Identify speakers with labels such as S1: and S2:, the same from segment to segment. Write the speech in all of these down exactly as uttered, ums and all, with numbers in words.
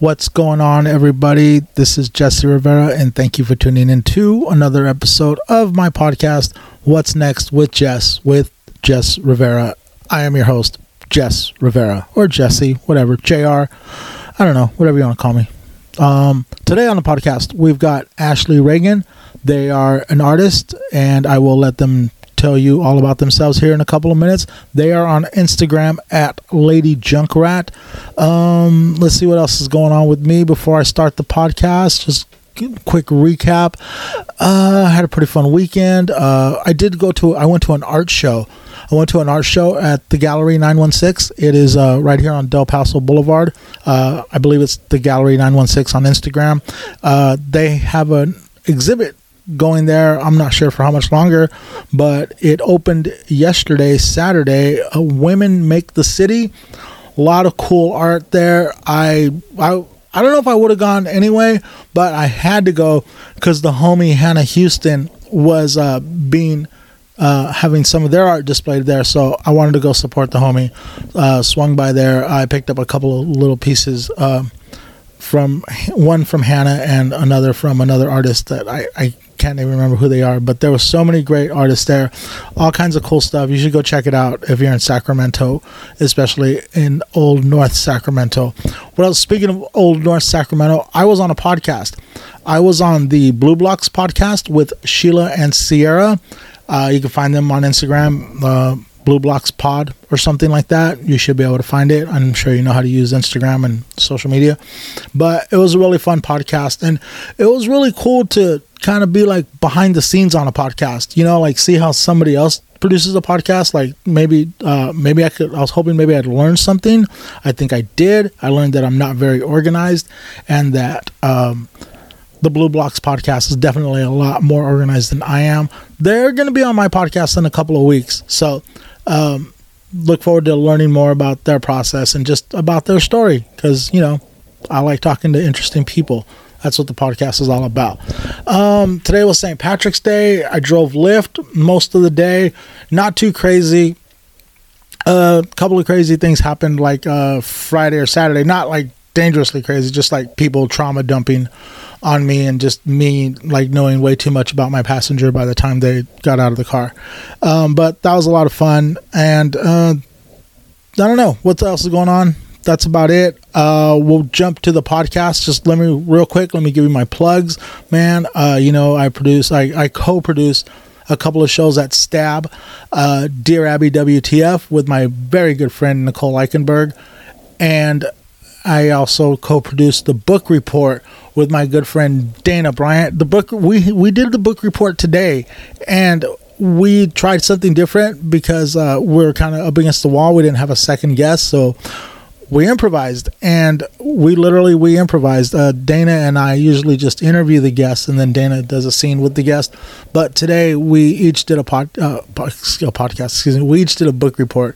S1: What's going on, everybody? This is Jesse Rivera, and thank you for tuning in to another episode of my podcast, What's Next with Jess, with Jess Rivera. I am your host, Jess Rivera, or Jesse, whatever, J R. I don't know, whatever you want to call me. Um, today on the podcast, we've got Ashley Reagan. They are an artist, and I will let them tell you all about themselves here in a couple of minutes. They are on Instagram at Lady Junkrat. Um, let's see what else is going on with me before I start the podcast. Just quick recap. Uh, I had a pretty fun weekend. Uh, I did go to, I went to an art show. I went to an art show at the Gallery nine one six. It is uh, right here on Del Paso Boulevard. Uh, I believe it's the Gallery nine one six on Instagram. Uh, they have an exhibit going there. I'm not sure for how much longer, but it opened yesterday, Saturday. Uh, Women Make the City. A lot of cool art there. I I I don't know if I would have gone anyway, but I had to go because the homie Hannah Houston was uh, being uh, having some of their art displayed there, so I wanted to go support the homie. Uh, swung by there. I picked up a couple of little pieces. Uh, from one from Hannah and another from another artist that I, I can't even remember who they are, but there were so many great artists there, all kinds of cool stuff. You should go check it out if you're in Sacramento, especially in Old North Sacramento. Well, speaking of Old North Sacramento, I was on a podcast. I was on the Blue Blocks podcast with Sheila and Sierra. Uh, you can find them on Instagram, uh, Blue Blocks Pod or something like that. You should be able to find it. I'm sure you know how to use Instagram and social media. But it was a really fun podcast, and it was really cool to kind of be like behind the scenes on a podcast. You know, like see how somebody else produces a podcast. Like maybe, uh, maybe I could. I was hoping maybe I'd learn something. I think I did. I learned that I'm not very organized, and that um, the Blue Blocks podcast is definitely a lot more organized than I am. They're going to be on my podcast in a couple of weeks, so. Um, look forward to learning more about their process and just about their story, because, you know, I like talking to interesting people. That's what the podcast is all about. Um, today was Saint Patrick's Day. I drove Lyft most of the day. Not too crazy. A uh, couple of crazy things happened like uh, Friday or Saturday. Not like dangerously crazy, just like people trauma dumping on me and just me like knowing way too much about my passenger by the time they got out of the car. Um, but that was a lot of fun. And uh, I don't know what else is going on. That's about it. Uh, we'll jump to the podcast. Just let me real quick. Let me give you my plugs, man. Uh, you know, I produce, I, I co-produce a couple of shows at Stab, uh, Dear Abby W T F with my very good friend, Nicole Eichenberg. And I also co-produced the book report with my good friend Dana Bryant. The book we we did the book report today, and we tried something different because uh, we're kind of up against the wall. We didn't have a second guest, so we improvised, and we literally we improvised. Uh, Dana and I usually just interview the guests, and then Dana does a scene with the guest. But today we each did a pod, uh, podcast. Excuse me. We each did a book report.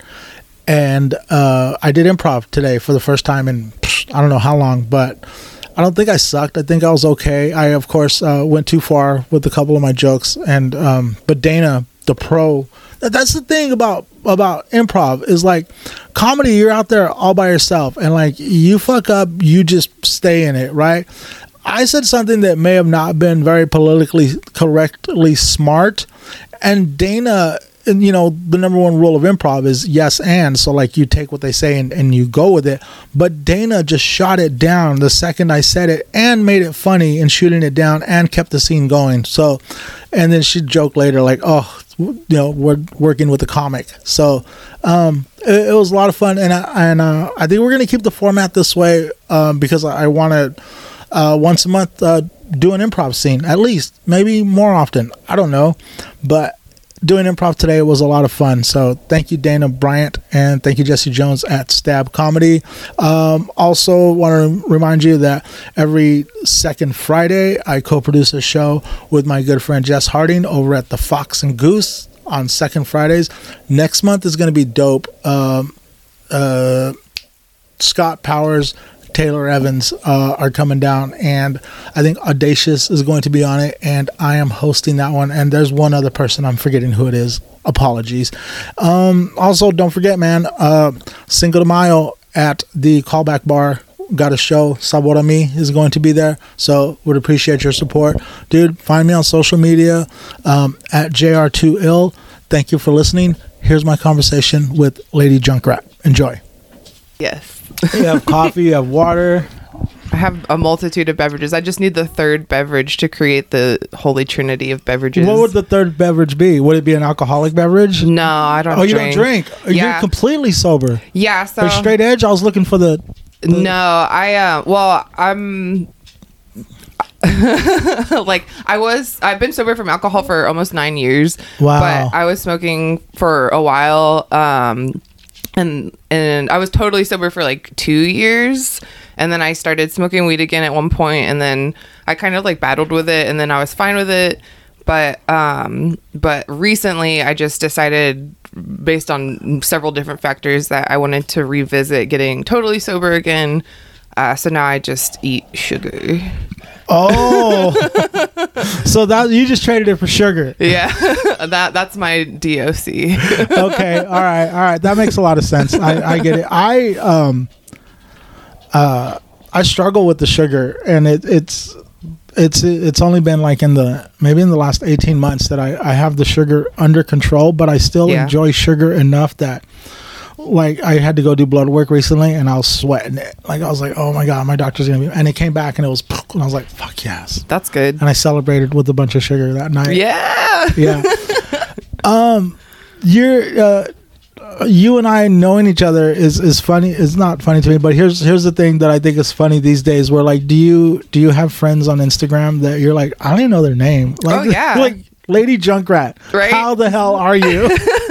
S1: And uh, I did improv today for the first time in psh, I don't know how long, but I don't think I sucked. I think I was okay. I, of course, uh, went too far with a couple of my jokes. And um, but Dana, the pro, that's the thing about about improv is like comedy. You're out there all by yourself, and like you fuck up, you just stay in it, right? I said something that may have not been very politically correctly smart, and Dana. And, you know, the number one rule of improv is yes and. So, like, you take what they say and, and you go with it. But Dana just shot it down the second I said it and made it funny in shooting it down and kept the scene going. So, and then she joked later, like, oh, you know, we're working with a comic. So, um, it, it was a lot of fun. And, I, and uh, I think we're going to keep the format this way um, because I, I want to, uh, once a month, uh, do an improv scene, at least. Maybe more often. I don't know. But doing improv today was a lot of fun. So thank you, Dana Bryant, and thank you, Jesse Jones at Stab Comedy. Um, also want to remind you that every second Friday, I co-produce a show with my good friend Jess Harding over at the Fox and Goose on second Fridays. Next month is going to be dope. Um, uh, Scott Powers, Taylor Evans uh, are coming down, and I think Audacious is going to be on it, and I am hosting that one. And there's one other person, I'm forgetting who it is. Apologies. Um, also, don't forget, man, uh, Cinco de Mayo at the Callback Bar got a show. Sabor a Mi is going to be there. So would appreciate your support. Dude, find me on social media um, at J R two ill. Thank you for listening. Here's my conversation with Lady Junkrat. Enjoy.
S2: Yes.
S1: You have coffee, you have water.
S2: I have a multitude of beverages. I just need the third beverage to create the holy trinity of beverages.
S1: What would the third beverage be? Would it be an alcoholic beverage?
S2: No, I don't
S1: Oh,
S2: drink.
S1: you don't drink?
S2: Yeah.
S1: You're completely sober.
S2: Yeah, so...
S1: Or straight edge? I was looking for the... the
S2: No, I... Uh, well, I'm... like, I was... I've been sober from alcohol for almost nine years.
S1: Wow.
S2: But I was smoking for a while. Um, and and I was totally sober for like two years. And then I started smoking weed again at one point, and then I kind of like battled with it, and then I was fine with it. But um, but recently I just decided, based on several different factors, that I wanted to revisit getting totally sober again. Uh, so now I just eat sugar.
S1: Oh, so that you just traded it for sugar?
S2: Yeah, that that's my D O C.
S1: Okay, all right, all right. That makes a lot of sense. I, I get it. I um. Uh, I struggle with the sugar, and it, it's it's it's only been like in the maybe in the last eighteen months that I, I have the sugar under control, but I still
S2: Yeah.
S1: enjoy sugar enough that, like, I had to go do blood work recently, and I was sweating it. Like, I was like, oh my god, my doctor's gonna be, and it came back and it was, and I was like, fuck yes.
S2: That's good.
S1: And I celebrated with a bunch of sugar that night.
S2: Yeah.
S1: Yeah. um, you're. Uh, you and I knowing each other is, is funny. It's not funny to me, but here's here's the thing that I think is funny these days. Where like, do you do you have friends on Instagram that you're like, I don't even know their name? Like,
S2: Oh, yeah.
S1: like Lady Junkrat.
S2: Right?
S1: How the hell are you?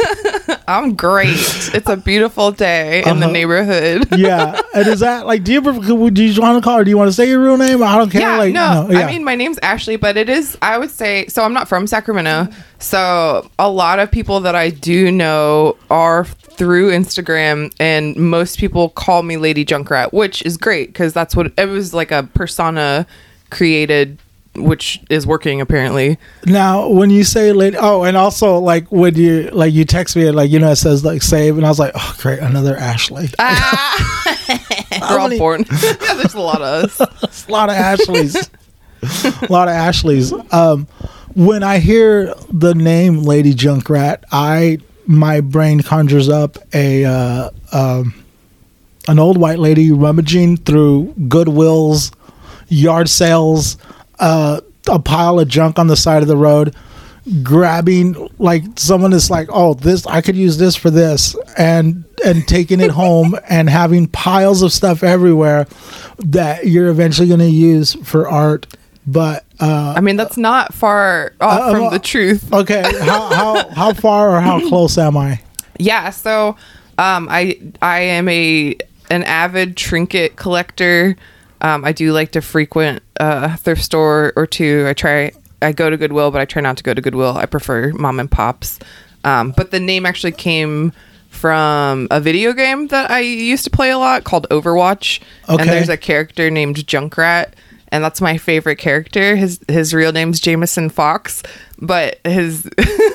S2: I'm great. It's a beautiful day in the
S1: Uh-huh.
S2: neighborhood.
S1: Yeah. And is that like, do you prefer- do you want to call her? Do you want to say your real name? I don't care.
S2: Yeah,
S1: like,
S2: no,
S1: yeah.
S2: I mean, my name's Ashley, but it is, I would say, so I'm not from Sacramento. So a lot of people that I do know are through Instagram, and most people call me Lady Junkrat, which is great because that's what it was, like a persona created, which is working apparently.
S1: Now, when you say lady, oh, and also like when you like you text me and like, you know, it says like save, and I was like, oh great, another Ashley.
S2: Ah, we're all
S1: many-
S2: born. Yeah, there's a lot of us.
S1: It's a lot of Ashleys. A lot of Ashleys. Um, when I hear the name Lady Junkrat, I my brain conjures up a uh, um, an old white lady rummaging through Goodwills, yard sales, uh, a pile of junk on the side of the road, grabbing like someone is like, oh, this I could use this for this, and and taking it home and having piles of stuff everywhere that you're eventually going to use for art. But uh,
S2: I mean, that's not far off
S1: Uh,
S2: from
S1: uh,
S2: the truth.
S1: okay, how how how far or how close am I?
S2: Yeah, so um, I I am a an avid trinket collector. Um, I do like to frequent a thrift store or two. I try. I go to Goodwill, but I try not to go to Goodwill. I prefer mom and pops. Um, but the name actually came from a video game that I used to play a lot called Overwatch.
S1: Okay.
S2: And there's a character named Junkrat, and that's my favorite character. His his real name's Jameson Fox, but his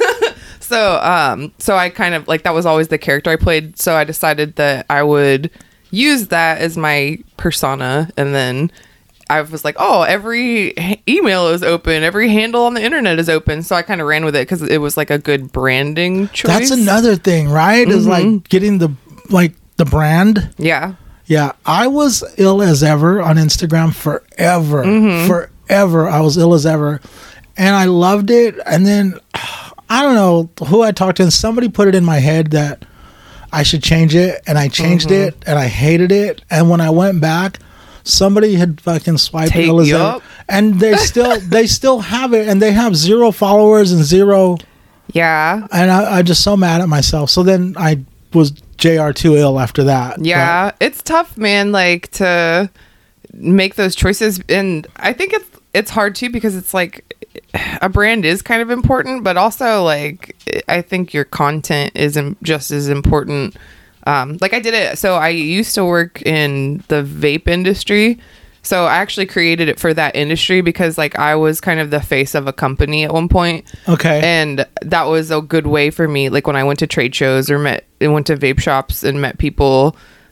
S2: so um so I kind of like that was always the character I played. So I decided that I would use that as my persona, and then I was like, oh, every h- email is open, every handle on the internet is open. So I kind of ran with it because it was like a good branding choice.
S1: That's another thing, right? Is like getting the like the brand.
S2: Yeah.
S1: Yeah, I was ill as ever on Instagram forever. Forever, I was ill as ever, and I loved it. And then I don't know who I talked to, and somebody put it in my head that I should change it, and I changed it, and I hated it. And when I went back, somebody had fucking swiped
S2: Take
S1: ill as
S2: you
S1: ever,
S2: up.
S1: and they still they still have it, and they have zero followers and zero.
S2: Yeah.
S1: And I, I'm just so mad at myself. So then I was J R two ill after that.
S2: Yeah. It's tough, man, like to make those choices. And I think it's it's hard too because it's like a brand is kind of important, but also like I think your content is im- just as important. Um, like I did it. So I used to work in the vape industry. So I actually created it for that industry because like I was kind of the face of a company at one point.
S1: Okay.
S2: And that was a good way for me. Like when I went to trade shows or met, went to vape shops and met people,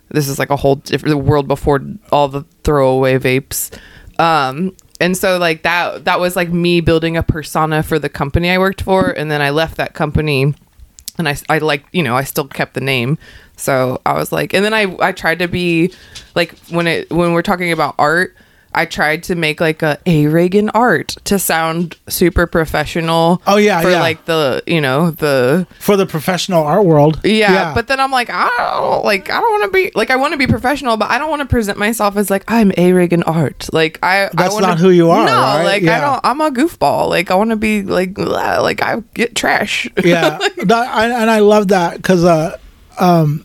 S2: this is like a whole different world before all the throwaway vapes. Um, and so like that, that was like me building a persona for the company I worked for. And then I left that company and I, I like, you know, I still kept the name. So I was like, and then I, I tried to be like, when it, when we're talking about art, I tried to make like a A Reagan art to sound super professional.
S1: Oh yeah,
S2: for
S1: yeah.
S2: like the, you know, the
S1: for the professional art world.
S2: Yeah,
S1: yeah.
S2: But then I'm like, I don't like, I don't want to be like, I want to be professional, but I don't want to present myself as like I'm A Reagan art. Like I,
S1: that's
S2: I wanna,
S1: not who you are.
S2: No,
S1: right?
S2: like
S1: yeah.
S2: I don't. I'm a goofball. Like I want to be like, like I get trash.
S1: Yeah, that, I, and I love that because, uh, um.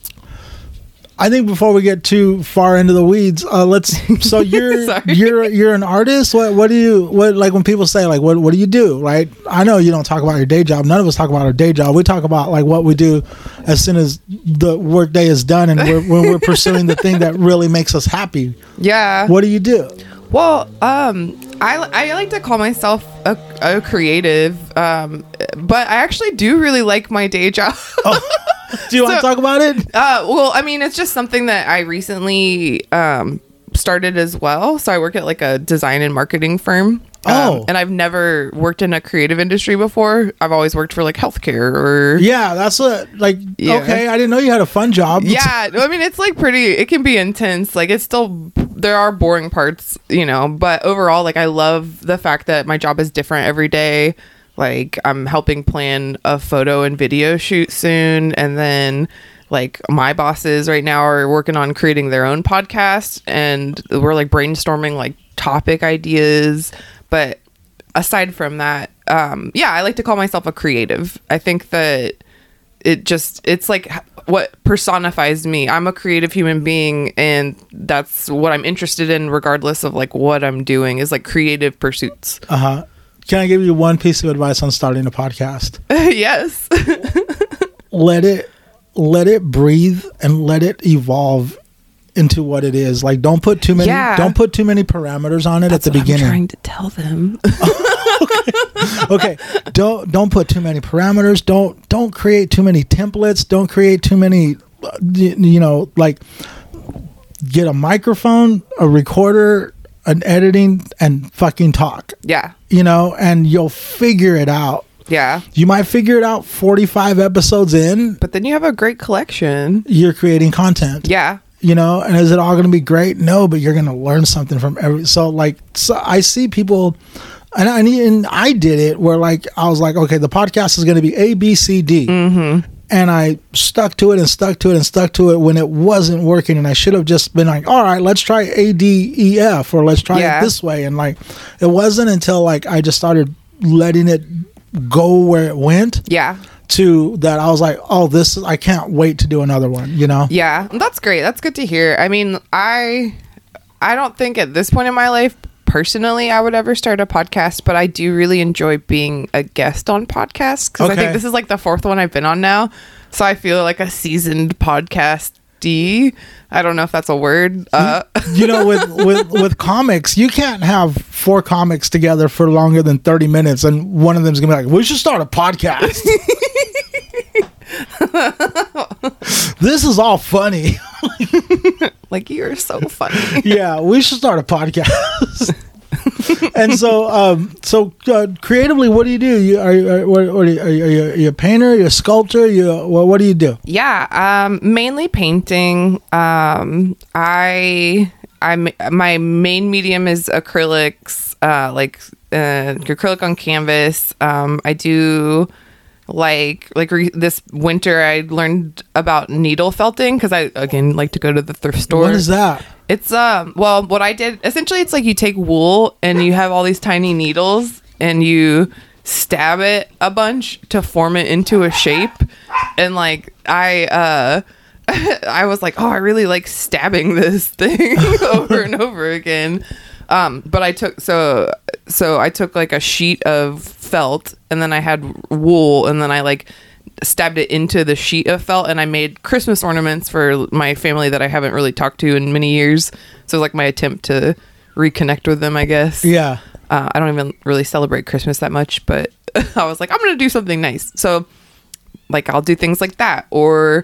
S1: I think before we get too far into the weeds, uh, let's. So you're you're you're an artist. What what do you what like when people say like what what do you do? Right? I know you don't talk about your day job. None of us talk about our day job. We talk about like what we do as soon as the work day is done and we're, when we're pursuing the thing that really makes us happy.
S2: Yeah.
S1: What do you do?
S2: Well, um, I, I like to call myself a, a creative, um, but I actually do really like my day job.
S1: Oh. Do you so, want to talk about it?
S2: Uh, well, I mean, it's just something that I recently um, started as well. So I work at like a design and marketing firm.
S1: Oh.
S2: Um, and I've never worked in a creative industry before. I've always worked for like healthcare or...
S1: Yeah, that's what, like, yeah. Okay, I didn't know you had a fun job.
S2: Yeah, I mean, it's like pretty, it can be intense. Like it's still, there are boring parts, you know, but overall, like I love the fact that my job is different every day. Like I'm helping plan a photo and video shoot soon. And then like my bosses right now are working on creating their own podcast and we're like brainstorming like topic ideas. But aside from that, um, yeah, I like to call myself a creative. I think that it just, it's like what personifies me. I'm a creative human being and that's what I'm interested in regardless of like what I'm doing is like creative pursuits.
S1: Uh-huh. Can I give you one piece of advice on starting a podcast?
S2: Yes.
S1: let it let it breathe and let it evolve into what it is. Like don't put too many yeah. don't put too many parameters on it. That's at the
S2: what
S1: beginning.
S2: I'm trying to tell them.
S1: okay. okay. Don't don't put too many parameters. Don't don't create too many templates. Don't create too many you know, like get a microphone, a recorder, an editing and fucking talk.
S2: Yeah.
S1: You know, and you'll figure it out.
S2: Yeah.
S1: You might figure it out forty-five episodes in.
S2: But then you have a great collection.
S1: You're creating content.
S2: Yeah.
S1: You know, and is it all going to be great? No, but you're going to learn something from every. So like, so I see people, and I, and I did it where like, I was like, okay, the podcast is going to be A, B, C, D.
S2: Mm-hmm.
S1: And I stuck to it and stuck to it and stuck to it when it wasn't working. And I should have just been like, all right, let's try A, D, E, F, or let's try yeah. it this way. And like, it wasn't until like I just started letting it go where it went.
S2: Yeah.
S1: To that I was like, oh, this is, I can't wait to do another one, you know?
S2: Yeah, that's great. That's good to hear. I mean, I, I don't think at this point in my life, personally, I would ever start a podcast, but I do really enjoy being a guest on podcasts because okay. I think this is like the fourth one I've been on now. So I feel like a seasoned podcastee. I don't know if that's a word. Uh.
S1: You know, with, with, with comics, you can't have four comics together for longer than thirty minutes and one of them's going to be like, we should start a podcast. This is all funny.
S2: Like, you're so funny.
S1: Yeah, we should start a podcast. And so, um, so uh, creatively, what do you do? You are, are, what, what are, you, are, you, are you a painter? Are you a sculptor? You well, what do you do?
S2: Yeah, um, mainly painting. Um, I I my main medium is acrylics, uh, like uh, acrylic on canvas. Um, I do. Like like re- this winter, I learned about needle felting because I again like to go to the thrift store.
S1: What is that?
S2: It's um well, what I did essentially, it's like you take wool and you have all these tiny needles and you stab it a bunch to form it into a shape. And like I uh I was like, oh, I really like stabbing this thing over and over again. Um, but I took so so I took like a sheet of felt and then I had wool and then I like stabbed it into the sheet of felt and I made Christmas ornaments for my family that I haven't really talked to in many years. So it was like my attempt to reconnect with them, I guess.
S1: Yeah.
S2: Uh, I don't even really celebrate Christmas that much, but I was like, I'm gonna do something nice. So like I'll do things like that, or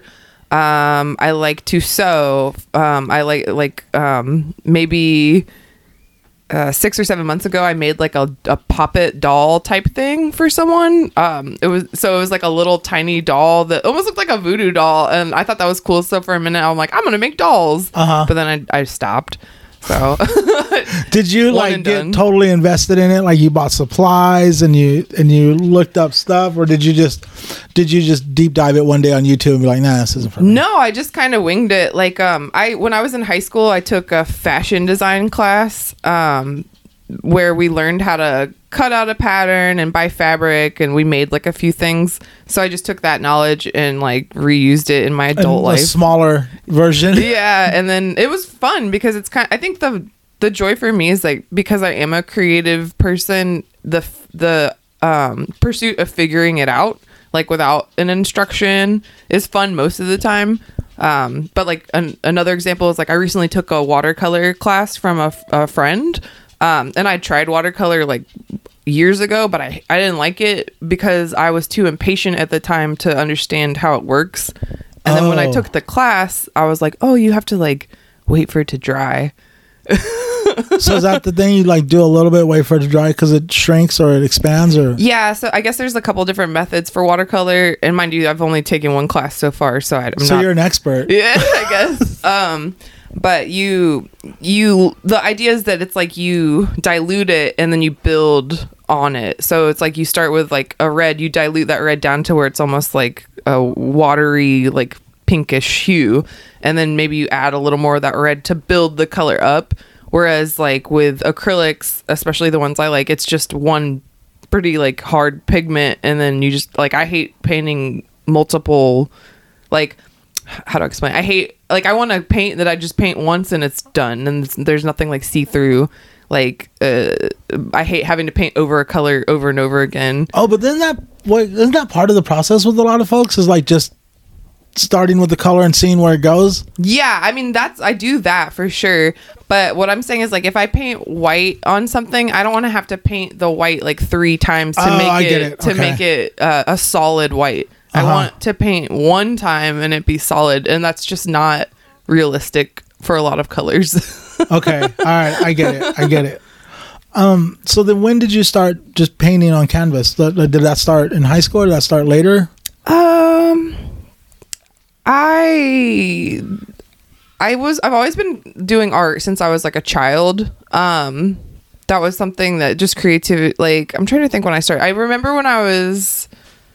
S2: Um, I like to sew. Um, I like like um, maybe uh, six or seven months ago, I made like a, a puppet doll type thing for someone. Um, it was so it was like a little tiny doll that almost looked like a voodoo doll, and I thought that was cool. So for a minute, I'm like, I'm gonna make dolls,
S1: uh-huh.
S2: but then I I stopped. So
S1: did you like get done. totally invested in it? Like you bought supplies and you and you looked up stuff, or did you just did you just deep dive it one day on YouTube and be like, nah, this isn't for me?
S2: No, I just kind of winged it. Like um, I when I was in high school, I took a fashion design class um, where we learned how to cut out a pattern and buy fabric, and we made like a few things. So I just took that knowledge and like reused it in my adult
S1: and
S2: life.
S1: A smaller version.
S2: Yeah, and then it was fun because it's kind. I think the the joy for me is like because I am a creative person. The the um, pursuit of figuring it out like without an instruction is fun most of the time. Um, but like an, another example is like I recently took a watercolor class from a, a friend. Um, and I tried watercolor like years ago, but I, I didn't like it because I was too impatient at the time to understand how it works. And then oh. when I took the class, I was like, oh, you have to like wait for it to dry.
S1: So is that the thing? You like do a little bit, wait for it to dry because it shrinks or it expands, or?
S2: Yeah. So I guess there's a couple different methods for watercolor. And mind you, I've only taken one class so far. So I'm
S1: so
S2: not...
S1: you're an expert.
S2: Yeah, I guess. um, But you, you, the idea is that it's like you dilute it and then you build on it. So it's like you start with like a red, you dilute that red down to where it's almost like a watery, like pinkish hue. And then maybe you add a little more of that red to build the color up. Whereas like with acrylics, especially the ones I like, it's just one pretty like hard pigment. And then you just like, I hate painting multiple, like, how to explain? I hate like I want to paint that I just paint once and it's done, and there's nothing like see through. Like uh, I hate having to paint over a color over and over again.
S1: Oh, but then that what isn't that part of the process with a lot of folks is like just starting with the color and seeing where it goes?
S2: Yeah, I mean that's I do that for sure. But what I'm saying is like if I paint white on something, I don't want to have to paint the white like three times to
S1: oh,
S2: make
S1: I
S2: it,
S1: get it.
S2: to
S1: okay.
S2: make it uh, a solid white. Uh-huh. I want to paint one time and it be solid, and that's just not realistic for a lot of colors.
S1: Okay. All right. I get it. I get it. Um, so then when did you start just painting on canvas? Did that start in high school or did that start later?
S2: Um, I, I was, I've always been doing art since I was like a child. Um, that was something that just creativity, like, I'm trying to think when I started. I remember when I was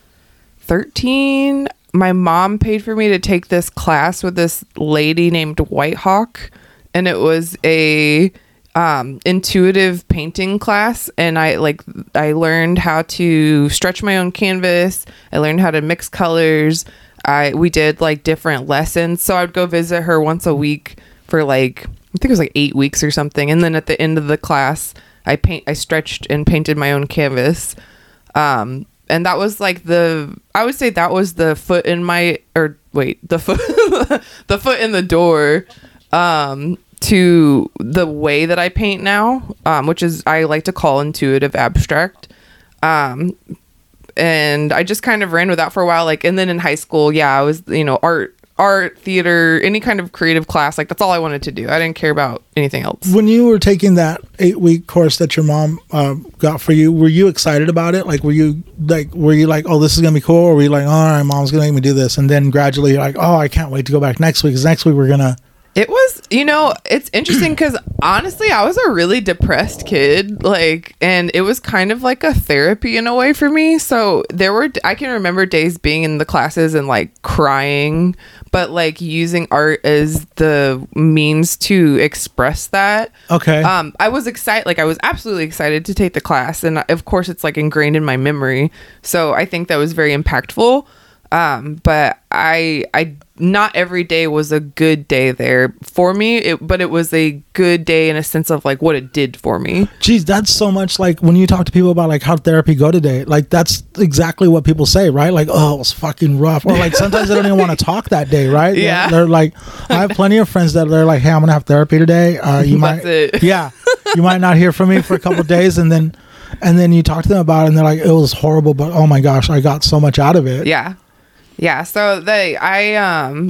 S2: thirteen, my mom paid for me to take this class with this lady named White Hawk, and it was a um intuitive painting class, and I like I learned how to stretch my own canvas. I learned how to mix colors. I we did like different lessons, so I'd go visit her once a week for like I think it was like eight weeks or something, and then at the end of the class I paint I stretched and painted my own canvas. um And that was like the, I would say that was the foot in my, or wait, the foot, the foot in the door um, to the way that I paint now, um, which is, I like to call intuitive abstract. Um, and I just kind of ran with that for a while. Like, and then in high school, yeah, I was, you know, art, art, theater, any kind of creative class. Like, that's all I wanted to do. I didn't care about anything else.
S1: When you were taking that eight week course that your mom uh, got for you, were you excited about it? Like, were you like, were you like, oh, this is going to be cool? Or were you like, all right, mom's going to make me do this? And then gradually you're like, oh, I can't wait to go back next week. Because next week we're going to.
S2: It was, you know, it's interesting because honestly, I was a really depressed kid, like, and it was kind of like a therapy in a way for me. So there were, I can remember days being in the classes and like crying, but like using art as the means to express that.
S1: Okay.
S2: Um, I was excited, like I was absolutely excited to take the class, and of course it's like ingrained in my memory. So I think that was very impactful. Um, but I, I, not every day was a good day there for me, it, but it was a good day in a sense of like what it did for me.
S1: Geez, that's so much like when you talk to people about like how therapy go today, like that's exactly what people say, right? Like, oh, it was fucking rough. Or like sometimes they don't even want to talk that day, right?
S2: Yeah.
S1: They're, they're like, I have plenty of friends that they're like, hey, I'm going to have therapy today. Uh, you might,
S2: it.
S1: yeah, you might not hear from me for a couple of days. And then, and then you talk to them about it and they're like, it was horrible, but oh my gosh, I got so much out of it.
S2: Yeah. Yeah, so they, I, um,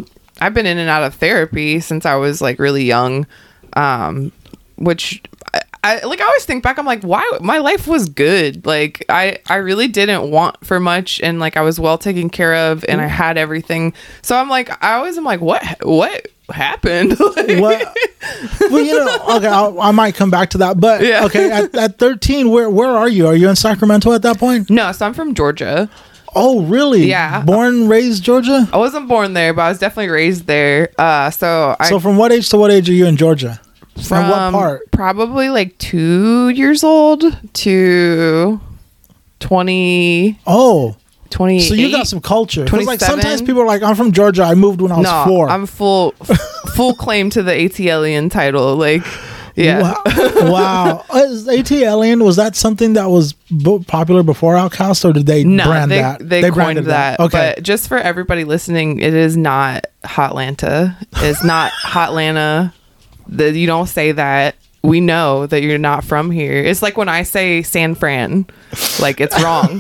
S2: I've been in and out of therapy since I was like really young, um, which I, I like. I always think back. I'm like, why? My life was good. Like I, I really didn't want for much, and like I was well taken care of, and I had everything. So I'm like, I always am like, what? What happened? Like,
S1: What? Well, you know, okay, I'll, I might come back to that, but
S2: Yeah.
S1: okay, at, at thirteen, where where are you? Are you in Sacramento at that point?
S2: No, so I'm from Georgia.
S1: Oh, really?
S2: Yeah.
S1: Born, raised Georgia?
S2: I wasn't born there, but I was definitely raised there. Uh, so I
S1: So from what age to what age are you in Georgia? From what part?
S2: Probably like two years old to twenty,
S1: Oh,
S2: twenty-eight.
S1: so you got some culture. 'Cause, like
S2: twenty-seven?
S1: sometimes people are like, I'm from Georgia. I moved when I was
S2: no,
S1: four.
S2: I'm full full claim to the ATLian title. Like, yeah.
S1: Wow. wow. Uh, Is ATLian, was that something that was b- popular before Outcast, or did they
S2: No,
S1: brand
S2: they,
S1: that?
S2: they, coined
S1: branded
S2: that.
S1: Okay.
S2: But just for everybody listening, it is not Hotlanta. It's not Hotlanta. The, you don't say that. We know that you're not from here. It's like when I say San Fran, like it's wrong.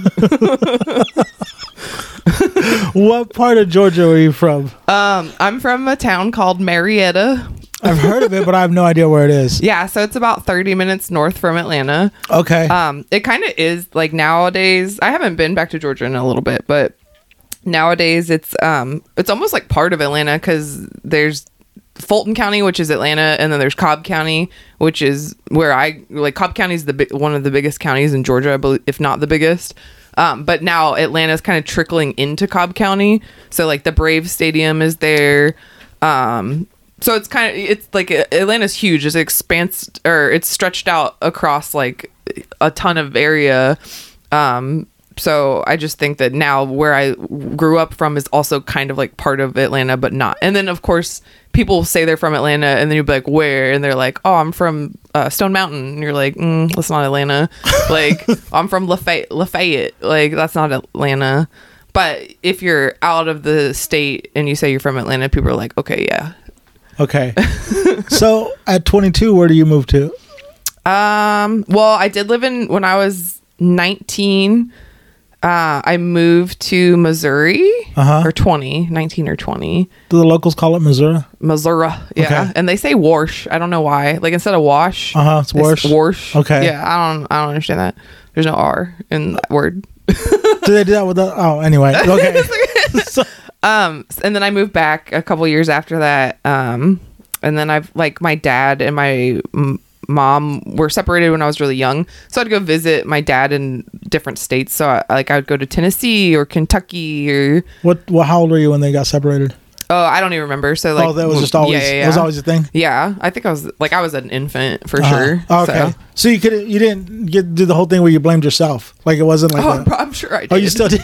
S1: What part of Georgia were you from?
S2: um, I'm from a town called Marietta.
S1: I've heard of it, but I have no idea where it is.
S2: Yeah, so it's about thirty minutes north from Atlanta.
S1: Okay.
S2: Um, it kind of is like nowadays. I haven't been back to Georgia in a little bit, but nowadays it's um it's almost like part of Atlanta because there's Fulton County, which is Atlanta, and then there's Cobb County, which is where I like. Cobb County is the big, one of the biggest counties in Georgia, I believe, if not the biggest. Um, but now Atlanta's kind of trickling into Cobb County, so like the Braves Stadium is there. Um, so it's kind of it's like Atlanta's huge. It's expansed or it's stretched out across like a ton of area. Um, so I just think that now where I grew up from is also kind of like part of Atlanta, but not. And then of course people say they're from Atlanta, and then you'll be like, where? And they're like, oh, I'm from uh, Stone Mountain. And you're like, mm, that's not Atlanta. Like, I'm from Lafayette. Lafayette. Like, that's not Atlanta. But if you're out of the state and you say you're from Atlanta, people are like, okay, yeah.
S1: Okay. So at twenty-two, where do you move to?
S2: Um. Well, I did live in when I was nineteen. Uh, I moved to Missouri,
S1: Uh-huh.
S2: or twenty, nineteen or twenty.
S1: Do the locals call it Missouri?
S2: Missouri, yeah.
S1: Okay.
S2: And they say Warsh. I don't know why. Like instead of wash,
S1: Uh-huh, it's Warsh.
S2: Warsh.
S1: Okay.
S2: Yeah, I don't, I don't understand that. There's no R in that word.
S1: Do they do that with the? Oh, anyway. Okay. So-
S2: Um, and then I moved back a couple years after that. Um, and then I've like my dad and my m- mom were separated when I was really young, so I'd go visit my dad in different states. So I, like I would go to Tennessee or Kentucky or
S1: what? Well, how old were you when they got separated?
S2: oh, I don't even remember. So like
S1: Oh, that was just always.
S2: yeah, yeah, yeah.
S1: It was always a thing.
S2: Yeah, I think I was like I was an infant for
S1: Uh-huh.
S2: sure.
S1: Oh, okay.
S2: So.
S1: So, you could you didn't get do the whole thing where you blamed yourself, like it wasn't like.
S2: Oh,
S1: a-
S2: I'm, pro- I'm sure I did.
S1: oh, you still did.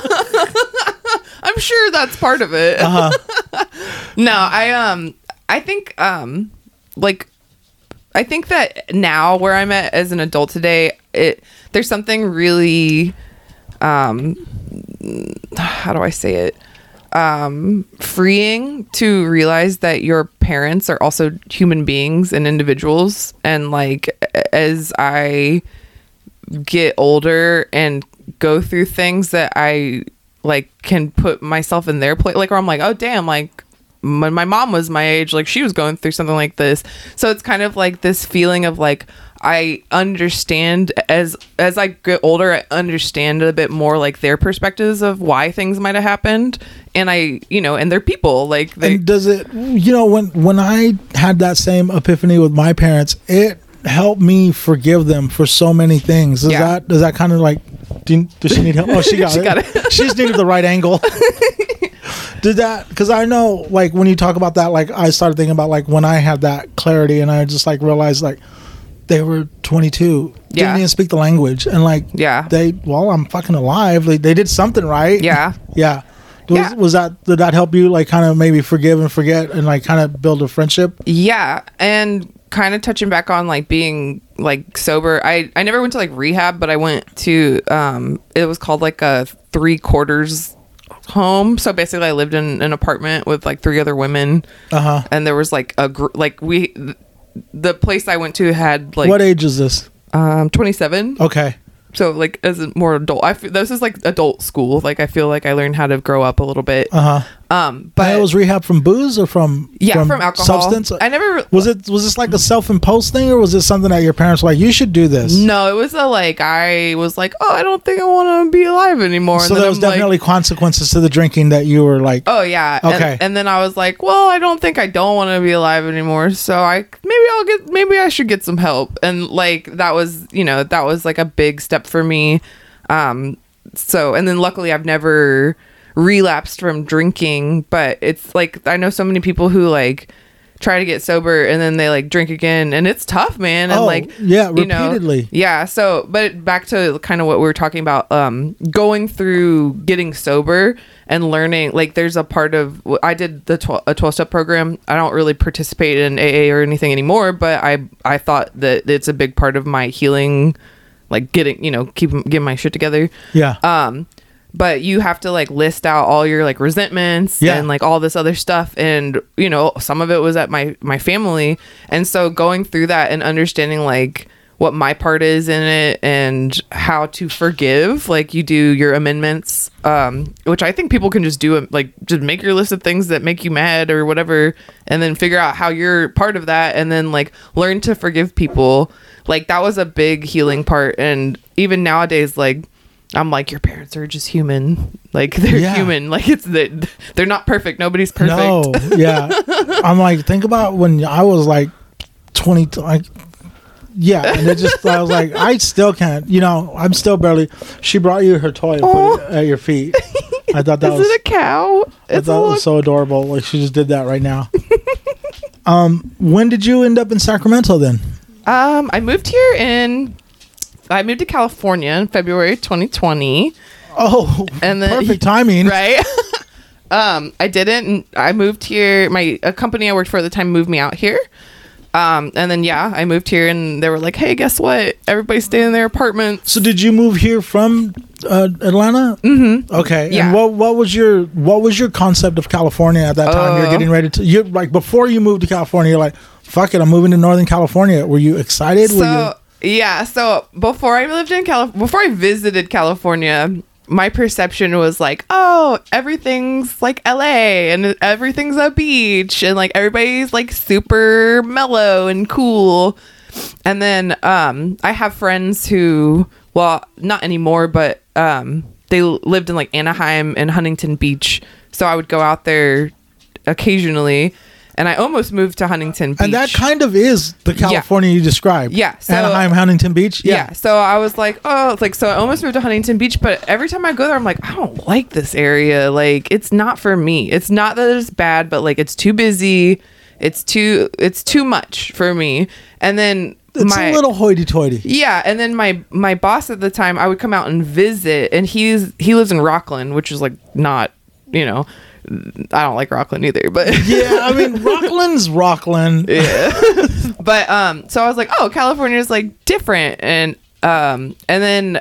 S2: I'm sure that's part of it.
S1: Uh-huh.
S2: No, I um I think um like I think that now where I'm at as an adult today, it there's something really um how do I say it? Um freeing to realize that your parents are also human beings and individuals, and like as I get older and go through things that I like can put myself in their place, like where I'm like, oh damn, like when my mom was my age, like she was going through something like this. So it's kind of like this feeling of like I understand as as I get older, I understand a bit more like their perspectives of why things might have happened, and I you know and they're people like they
S1: And does it? You know, when when I had that same epiphany with my parents, it helped me forgive them for so many things. Does
S2: Yeah.
S1: that does that kind of like? Do you, does she need help? Oh, she got
S2: She
S1: it.
S2: got it.
S1: She just needed the right angle. Did that? Because I know, like, when you talk about that, like, I started thinking about like when I had that clarity, and I just like realized like they were twenty-two, didn't
S2: Yeah.
S1: even speak the language, and like
S2: Yeah.
S1: they well, I'm fucking alive. Like, they did something right.
S2: Yeah.
S1: Yeah. Was,
S2: Yeah.
S1: was that did that help you like kind of maybe forgive and forget and like kind of build a friendship?
S2: Yeah, and kind of touching back on like being like sober. I I never went to like rehab, but I went to um it was called like a three quarters home. So basically I lived in an apartment with like three other women,
S1: Uh-huh.
S2: and there was like a gr- like we the place I went to had like
S1: What age is this?
S2: um twenty-seven.
S1: Okay.
S2: So like as a more adult, I feel, this is like adult school. Like I feel like I learned how to grow up a little bit.
S1: Uh-huh.
S2: Um, but
S1: and it was rehab from booze or from
S2: yeah,
S1: from,
S2: from alcohol.
S1: substance.
S2: I never
S1: was it. Was this like a self-imposed thing, or was it something that your parents were like, you should do this?
S2: No, it was a, like I was like, oh, I don't think I want to be alive anymore.
S1: So
S2: and
S1: there was
S2: I'm
S1: definitely
S2: like,
S1: consequences to the drinking that you were like,
S2: oh yeah,
S1: okay.
S2: And, and then I was like, well, I don't think I don't want to be alive anymore. So I maybe I'll get maybe I should get some help. And like that was you know that was like a big step for me. Um, so and then luckily I've never relapsed from drinking, but it's like I know so many people who like try to get sober and then they like drink again, and it's tough, man. And
S1: oh,
S2: like
S1: yeah,
S2: you know,
S1: repeatedly.
S2: yeah. So, but back to kind of what we were talking about, um, going through getting sober and learning. Like, there's a part of I did the twelve, a twelve step program. I don't really participate in A A or anything anymore, but I I thought that it's a big part of my healing, like getting you know keep getting my shit together.
S1: Yeah.
S2: Um. But you have to like list out all your like resentments
S1: yeah.
S2: and like all this other stuff. And, you know, some of it was at my, my family. And so going through that and understanding like what my part is in it and how to forgive, like you do your amendments, um, which I think people can just do, like just make your list of things that make you mad or whatever, and then figure out how you're part of that. And then like learn to forgive people. Like that was a big healing part. And even nowadays, like, I'm like, your parents are just human. Like they're
S1: yeah.
S2: human. Like it's the, they're not perfect. Nobody's perfect.
S1: No, yeah. I'm like, think about when I was like twenty. Like, yeah, and it just I was like, I still can't. You know, I'm still barely. She brought you her toy and put it at your feet. I thought that
S2: Is
S1: was
S2: it a cow?
S1: I
S2: It's
S1: thought
S2: a
S1: it was so adorable. Like she just did that right now. um, when did you end up in Sacramento then?
S2: Um, I moved here in. I moved to California in February twenty twenty.
S1: Oh,
S2: and then,
S1: perfect timing,
S2: right? um, I didn't. I moved here. My a company I worked for at the time moved me out here. Um, and then yeah, I moved here, and they were like, "Hey, guess what? Everybody's staying in their apartments."
S1: So did you move here from uh, Atlanta?
S2: Mm-hmm.
S1: Okay.
S2: Yeah.
S1: And what what was your what was your concept of California at that time?
S2: Uh,
S1: you're getting ready to you like before you moved to California. You're like, "Fuck it, I'm moving to Northern California." Were you excited?
S2: So.
S1: Were you-
S2: Yeah, so before I lived in Calif- before I visited California, my perception was like, oh, everything's like L A and everything's a beach and like everybody's like super mellow and cool. And then um, I have friends who, well, not anymore, but um, they lived in like Anaheim and Huntington Beach. So I would go out there occasionally. And I almost moved to Huntington Beach.
S1: And that kind of is the California yeah. you described.
S2: Yeah.
S1: So, Anaheim, Huntington Beach.
S2: Yeah.
S1: yeah.
S2: So I was like, oh, it's like, so I almost moved to Huntington Beach. But every time I go there, I'm like, I don't like this area. Like, it's not for me. It's not that it's bad, but like, it's too busy. It's too, it's too much for me. And then
S1: it's
S2: my,
S1: a little hoity-toity.
S2: Yeah. And then my, my boss at the time, I would come out and visit, and he's, he lives in Rockland, which is like not, you know, I don't like Rockland either, but
S1: yeah, I mean Rockland's Rockland.
S2: Yeah. But um so I was like, oh, California is like different, and um and then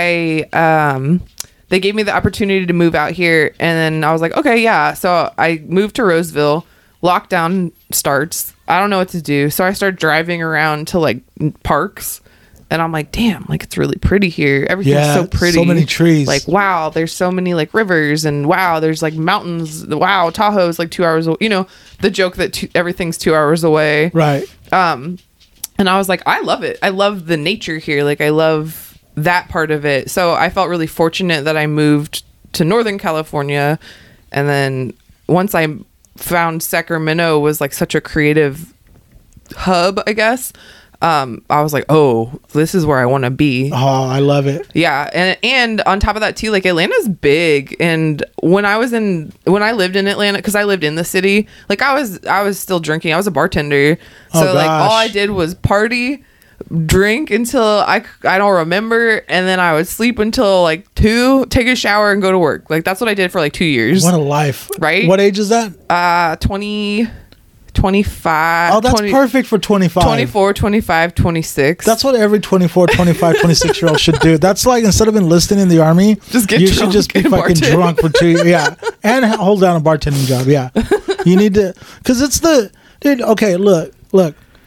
S2: I um they gave me the opportunity to move out here, and then I was like, okay, yeah. So I moved to Roseville. Lockdown starts. I don't know what to do, so I started driving around to like parks. And I'm like, damn, like it's really pretty here. Everything's
S1: yeah,
S2: so pretty.
S1: So many trees.
S2: Like, wow, there's so many like rivers, and wow, there's like mountains. Wow, Tahoe's like two hours. You know, the joke that two, everything's two hours away.
S1: Right.
S2: Um, and I was like, I love it. I love the nature here. Like, I love that part of it. So I felt really fortunate that I moved to Northern California, and then once I found Sacramento was like such a creative hub, I guess. Um, I was like, oh, this is where I want to be.
S1: Oh, I love it.
S2: Yeah. And, and on top of that too, like Atlanta's big. And when I was in, when I lived in Atlanta, cause I lived in the city, like I was, I was still drinking. I was a bartender. So
S1: oh,
S2: like all I did was party, drink until I, I don't remember. And then I would sleep until like two, take a shower and go to work. Like that's what I did for like two years.
S1: What a life.
S2: Right.
S1: What age is that?
S2: Uh, twenty twenty-five
S1: Oh, that's
S2: twenty,
S1: perfect for twenty-five.
S2: twenty-four, twenty-five, twenty-six.
S1: That's what every twenty-four, twenty-five, twenty-six year old should do. That's like instead of enlisting in the army,
S2: just get
S1: you
S2: drunk
S1: should just be
S2: and
S1: fucking
S2: bartend.
S1: drunk for two yeah. And hold down a bartending job. Yeah. You need to, because it's the, dude, okay, look, look.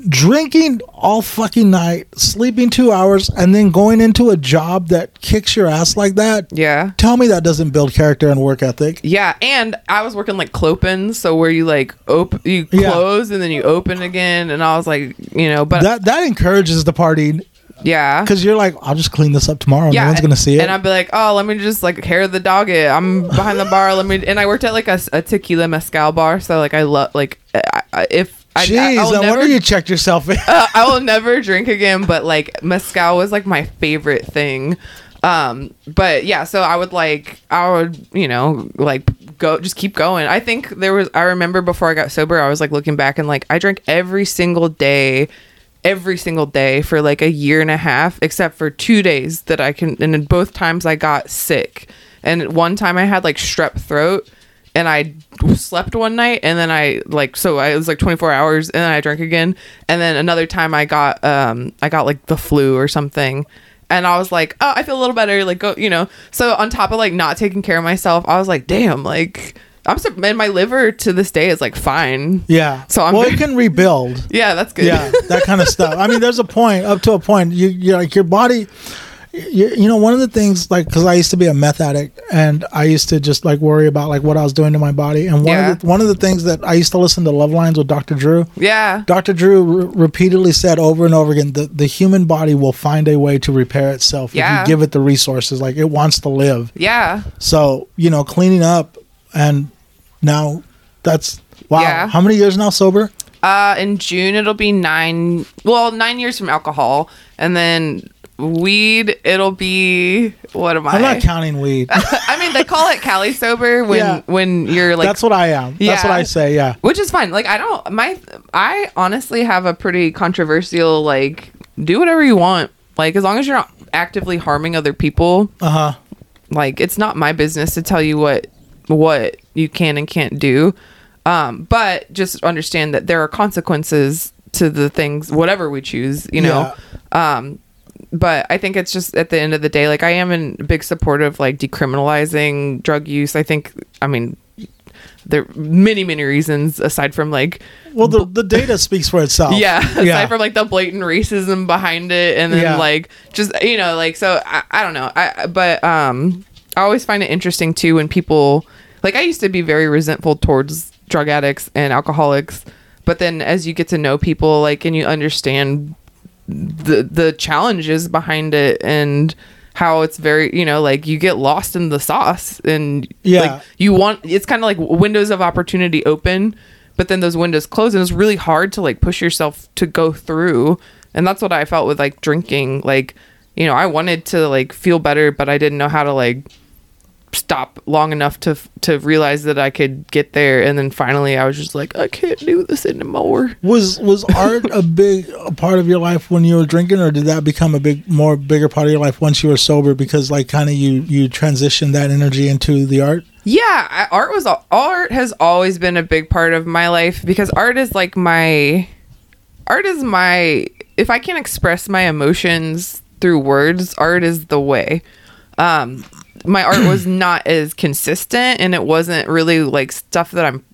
S1: drinking all fucking night, sleeping two hours, and then going into a job that kicks your ass like that.
S2: Yeah.
S1: Tell me that doesn't build character and work ethic.
S2: Yeah, and I was working like clopens, so where you like open, you
S1: Yeah.
S2: close and then you open again, and I was like, you know, but
S1: That that encourages the party
S2: yeah,
S1: because you're like, I'll just clean this up tomorrow.
S2: yeah,
S1: No one's gonna see it.
S2: and I'd be like, oh, let me just like hair the dog it. I'm behind the bar. Let me. And I worked at like a, a tequila mezcal bar, so like I love like I, I, if I,
S1: Jeez,
S2: I, I will
S1: no
S2: never,
S1: wonder you checked yourself in.
S2: uh, I will never drink again. But like mezcal was like my favorite thing. Um, but yeah, so I would like I would you know like go just keep going. I think there was I remember before I got sober, I was like looking back and like I drank every single day. every single day for like a year and a half, except for two days that I can, and in both times I got sick. And one time I had like strep throat and I slept one night and then I like, so I it was like twenty-four hours and then I drank again. And then another time I got, um, I got like the flu or something. And I was like, oh, I feel a little better. Like, go, you know, so on top of like not taking care of myself, I was like, damn, like, I'm so, and my liver to this day is like fine.
S1: Yeah.
S2: So I'm
S1: well,
S2: very-
S1: it can rebuild.
S2: Yeah, that's good.
S1: Yeah, that kind of stuff. I mean, there's a point up to a point. You, you're like your body. You, you know, one of the things, like, because I used to be a meth addict, and I used to just like worry about like what I was doing to my body. And one
S2: Yeah.
S1: of the one of the things that I used to listen to Love Lines with Doctor Drew.
S2: Yeah.
S1: Doctor Drew re- repeatedly said over and over again that the human body will find a way to repair itself
S2: Yeah.
S1: if you give it the resources. Like it wants to live.
S2: Yeah.
S1: So you know, cleaning up, and now that's wow.
S2: Yeah.
S1: How many years now sober?
S2: Uh, in June it'll be nine. Well, nine years from alcohol, and then weed it'll be what am I?
S1: I'm not counting weed.
S2: I mean, they call it Cali sober when
S1: Yeah.
S2: when you're like.
S1: That's what I am. That's
S2: Yeah.
S1: what I say. Yeah.
S2: Which is fine. Like I don't my I honestly have a pretty controversial like do whatever you want. Like as long as you're not actively harming other people.
S1: Uh huh.
S2: Like it's not my business to tell you what what you can and can't do. Um, but just understand that there are consequences to the things, whatever we choose, you know. Um, but I think it's just at the end of the day, like I am in big support of like decriminalizing drug use. I think, I mean, there are many, many reasons aside from like,
S1: Well, the the data speaks for itself.
S2: yeah, aside
S1: Yeah.
S2: from like the blatant racism behind it. And then
S1: Yeah.
S2: like, just, you know, like, so I, I don't know. I, but, um, I always find it interesting too when people, like I used to be very resentful towards drug addicts and alcoholics, but then as you get to know people, like, and you understand the the challenges behind it and how it's very, you know, like you get lost in the sauce and
S1: Yeah.
S2: like you want, it's kind of like windows of opportunity open, but then those windows close and it's really hard to like push yourself to go through. And that's what I felt with like drinking. Like, you know, I wanted to like feel better, but I didn't know how to like stop long enough to to realize that I could get there. And then finally I was just like, I can't do this anymore.
S1: Was was art a big a part of your life when you were drinking, or did that become a big more bigger part of your life once you were sober? Because like kind of you you transitioned that energy into the art.
S2: Yeah, I, art was art has always been a big part of my life because art is like my art is my if I can't express my emotions through words, art is the way. Um my art was not as consistent and it wasn't really like stuff that I'm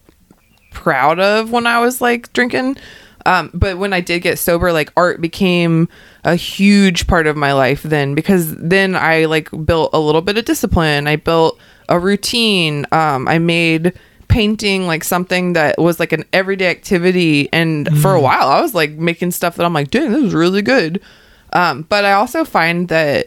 S2: proud of when I was like drinking. Um, but when I did get sober, like art became a huge part of my life then, because then I like built a little bit of discipline. I built a routine. Um, I made painting like something that was like an everyday activity. And mm. for a while I was like making stuff that I'm like, dang, this is really good. Um, but I also find that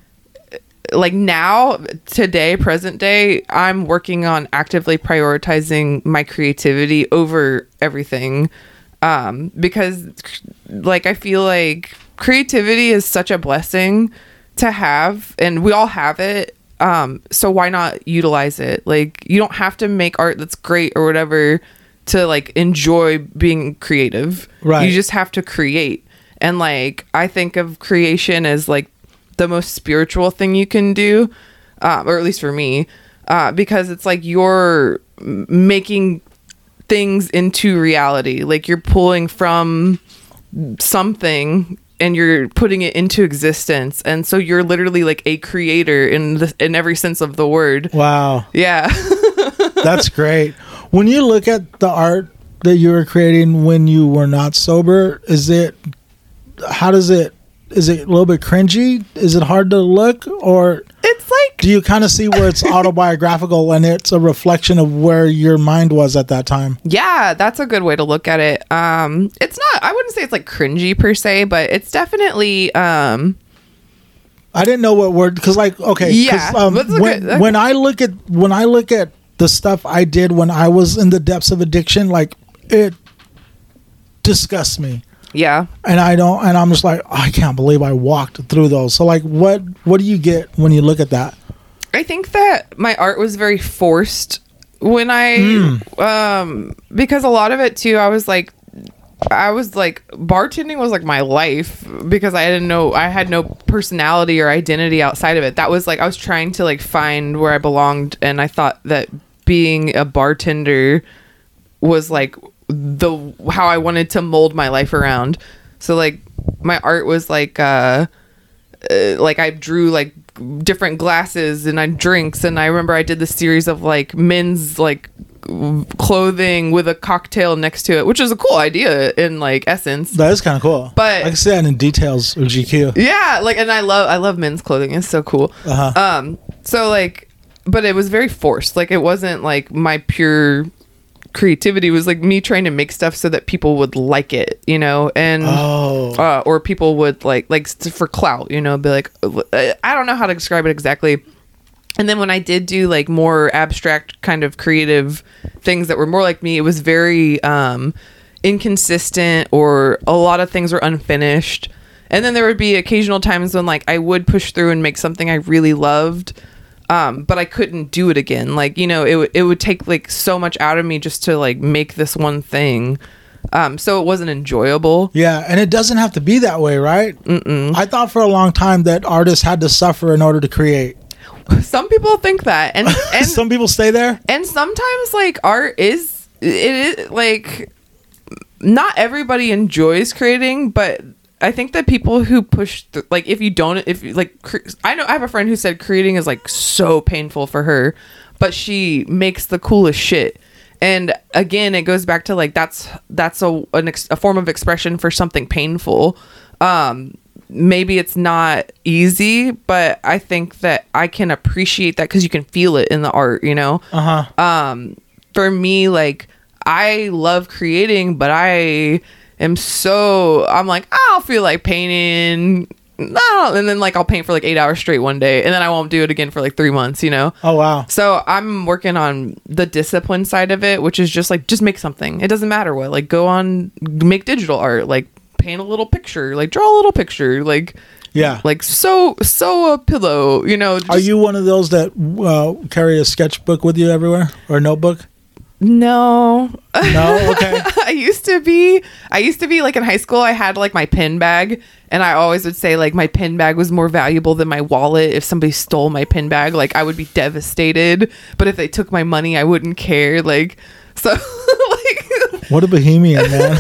S2: like now, today, present day, I'm working on actively prioritizing my creativity over everything. Um, because like, I feel like creativity is such a blessing to have and we all have it. Um, so why not utilize it? Like, you don't have to make art that's great or whatever to like enjoy being creative.
S1: Right.
S2: You just have to create. And like, I think of creation as like the most spiritual thing you can do, uh, or at least for me, uh, because it's like you're making things into reality. Like you're pulling from something and you're putting it into existence. And so you're literally like a creator in the, in every sense of the word.
S1: Wow.
S2: Yeah.
S1: That's great. When you look at the art that you were creating when you were not sober? Is it, how does it, is it a little bit cringy? Is it hard to look? Or
S2: it's like,
S1: do you kind of see where it's autobiographical and it's a reflection of where your mind was at that time?
S2: yeah, that's a good way to look at it. Um, it's not, I wouldn't say it's like cringy per se, but it's definitely, um,
S1: I didn't know what word, because like, okay, 'cause,
S2: Yeah,
S1: um,
S2: that's a
S1: when,
S2: good-
S1: when I look at, when I look at the stuff I did when I was in the depths of addiction, like it disgusts me.
S2: yeah.
S1: And I don't, and I'm just like, I can't believe I walked through those. So like, what, what do you get when you look at that?
S2: I think that my art was very forced when I,
S1: Mm.
S2: um, because a lot of it too, I was like, I was like, bartending was like my life because I didn't know, I had no personality or identity outside of it. That was like, I was trying to like find where I belonged. And I thought that being a bartender was like the, how I wanted to mold my life around. So like my art was like, uh, uh like I drew like different glasses and I drinks. And I remember I did this series of like men's like clothing with a cocktail next to it, which is a cool idea in like essence.
S1: That is kind of cool.
S2: But-
S1: I can see that in details of G Q.
S2: Yeah, like, and I love I love men's clothing. It's so cool.
S1: Uh-huh.
S2: Um, so like, but it was very forced. Like, it wasn't like my pure creativity. It was like me trying to make stuff so that people would like it, you know, and
S1: Oh.
S2: uh, or people would like like st- for clout, you know, be like, uh, I don't know how to describe it exactly. And then when I did do like more abstract kind of creative things that were more like me, it was very um, inconsistent, or a lot of things were unfinished. And then there would be occasional times when like I would push through and make something I really loved, um, but I couldn't do it again. Like, you know, it, w- it would take like so much out of me just to like make this one thing. Um, so it wasn't enjoyable.
S1: Yeah, and it doesn't have to be that way, right? Mm-mm. I thought for a long time that artists had to suffer in order to create.
S2: Some people think that, and and
S1: Some people stay there.
S2: and sometimes like art is it is like not everybody enjoys creating, but I think that people who push th- like if you don't if you, like cre- I know I have a friend who said creating is like so painful for her, but she makes the coolest shit. And again, it goes back to like that's that's a an ex- a form of expression for something painful. Um, maybe it's not easy, but I think that I can appreciate that because you can feel it in the art, you know?
S1: Uh huh.
S2: Um, for me, like, I love creating, but I am so, I'm like, I'll feel like painting. No, and then like I'll paint for like eight hours straight one day, and then I won't do it again for like three months, you know?
S1: Oh wow.
S2: So I'm working on the discipline side of it, which is just like, just make something. It doesn't matter what, like go on, make digital art, like paint a little picture, like draw a little picture, like,
S1: Yeah.
S2: like sew, sew a pillow, you know?
S1: Are
S2: just-
S1: you one of those that uh, carry a sketchbook with you everywhere or a notebook?
S2: No.
S1: No. Okay.
S2: I used to be I used to be like in high school I had like my pen bag, and I always would say like my pen bag was more valuable than my wallet. If somebody stole my pen bag, like I would be devastated, but if they took my money I wouldn't care. Like, so like
S1: What a bohemian, man.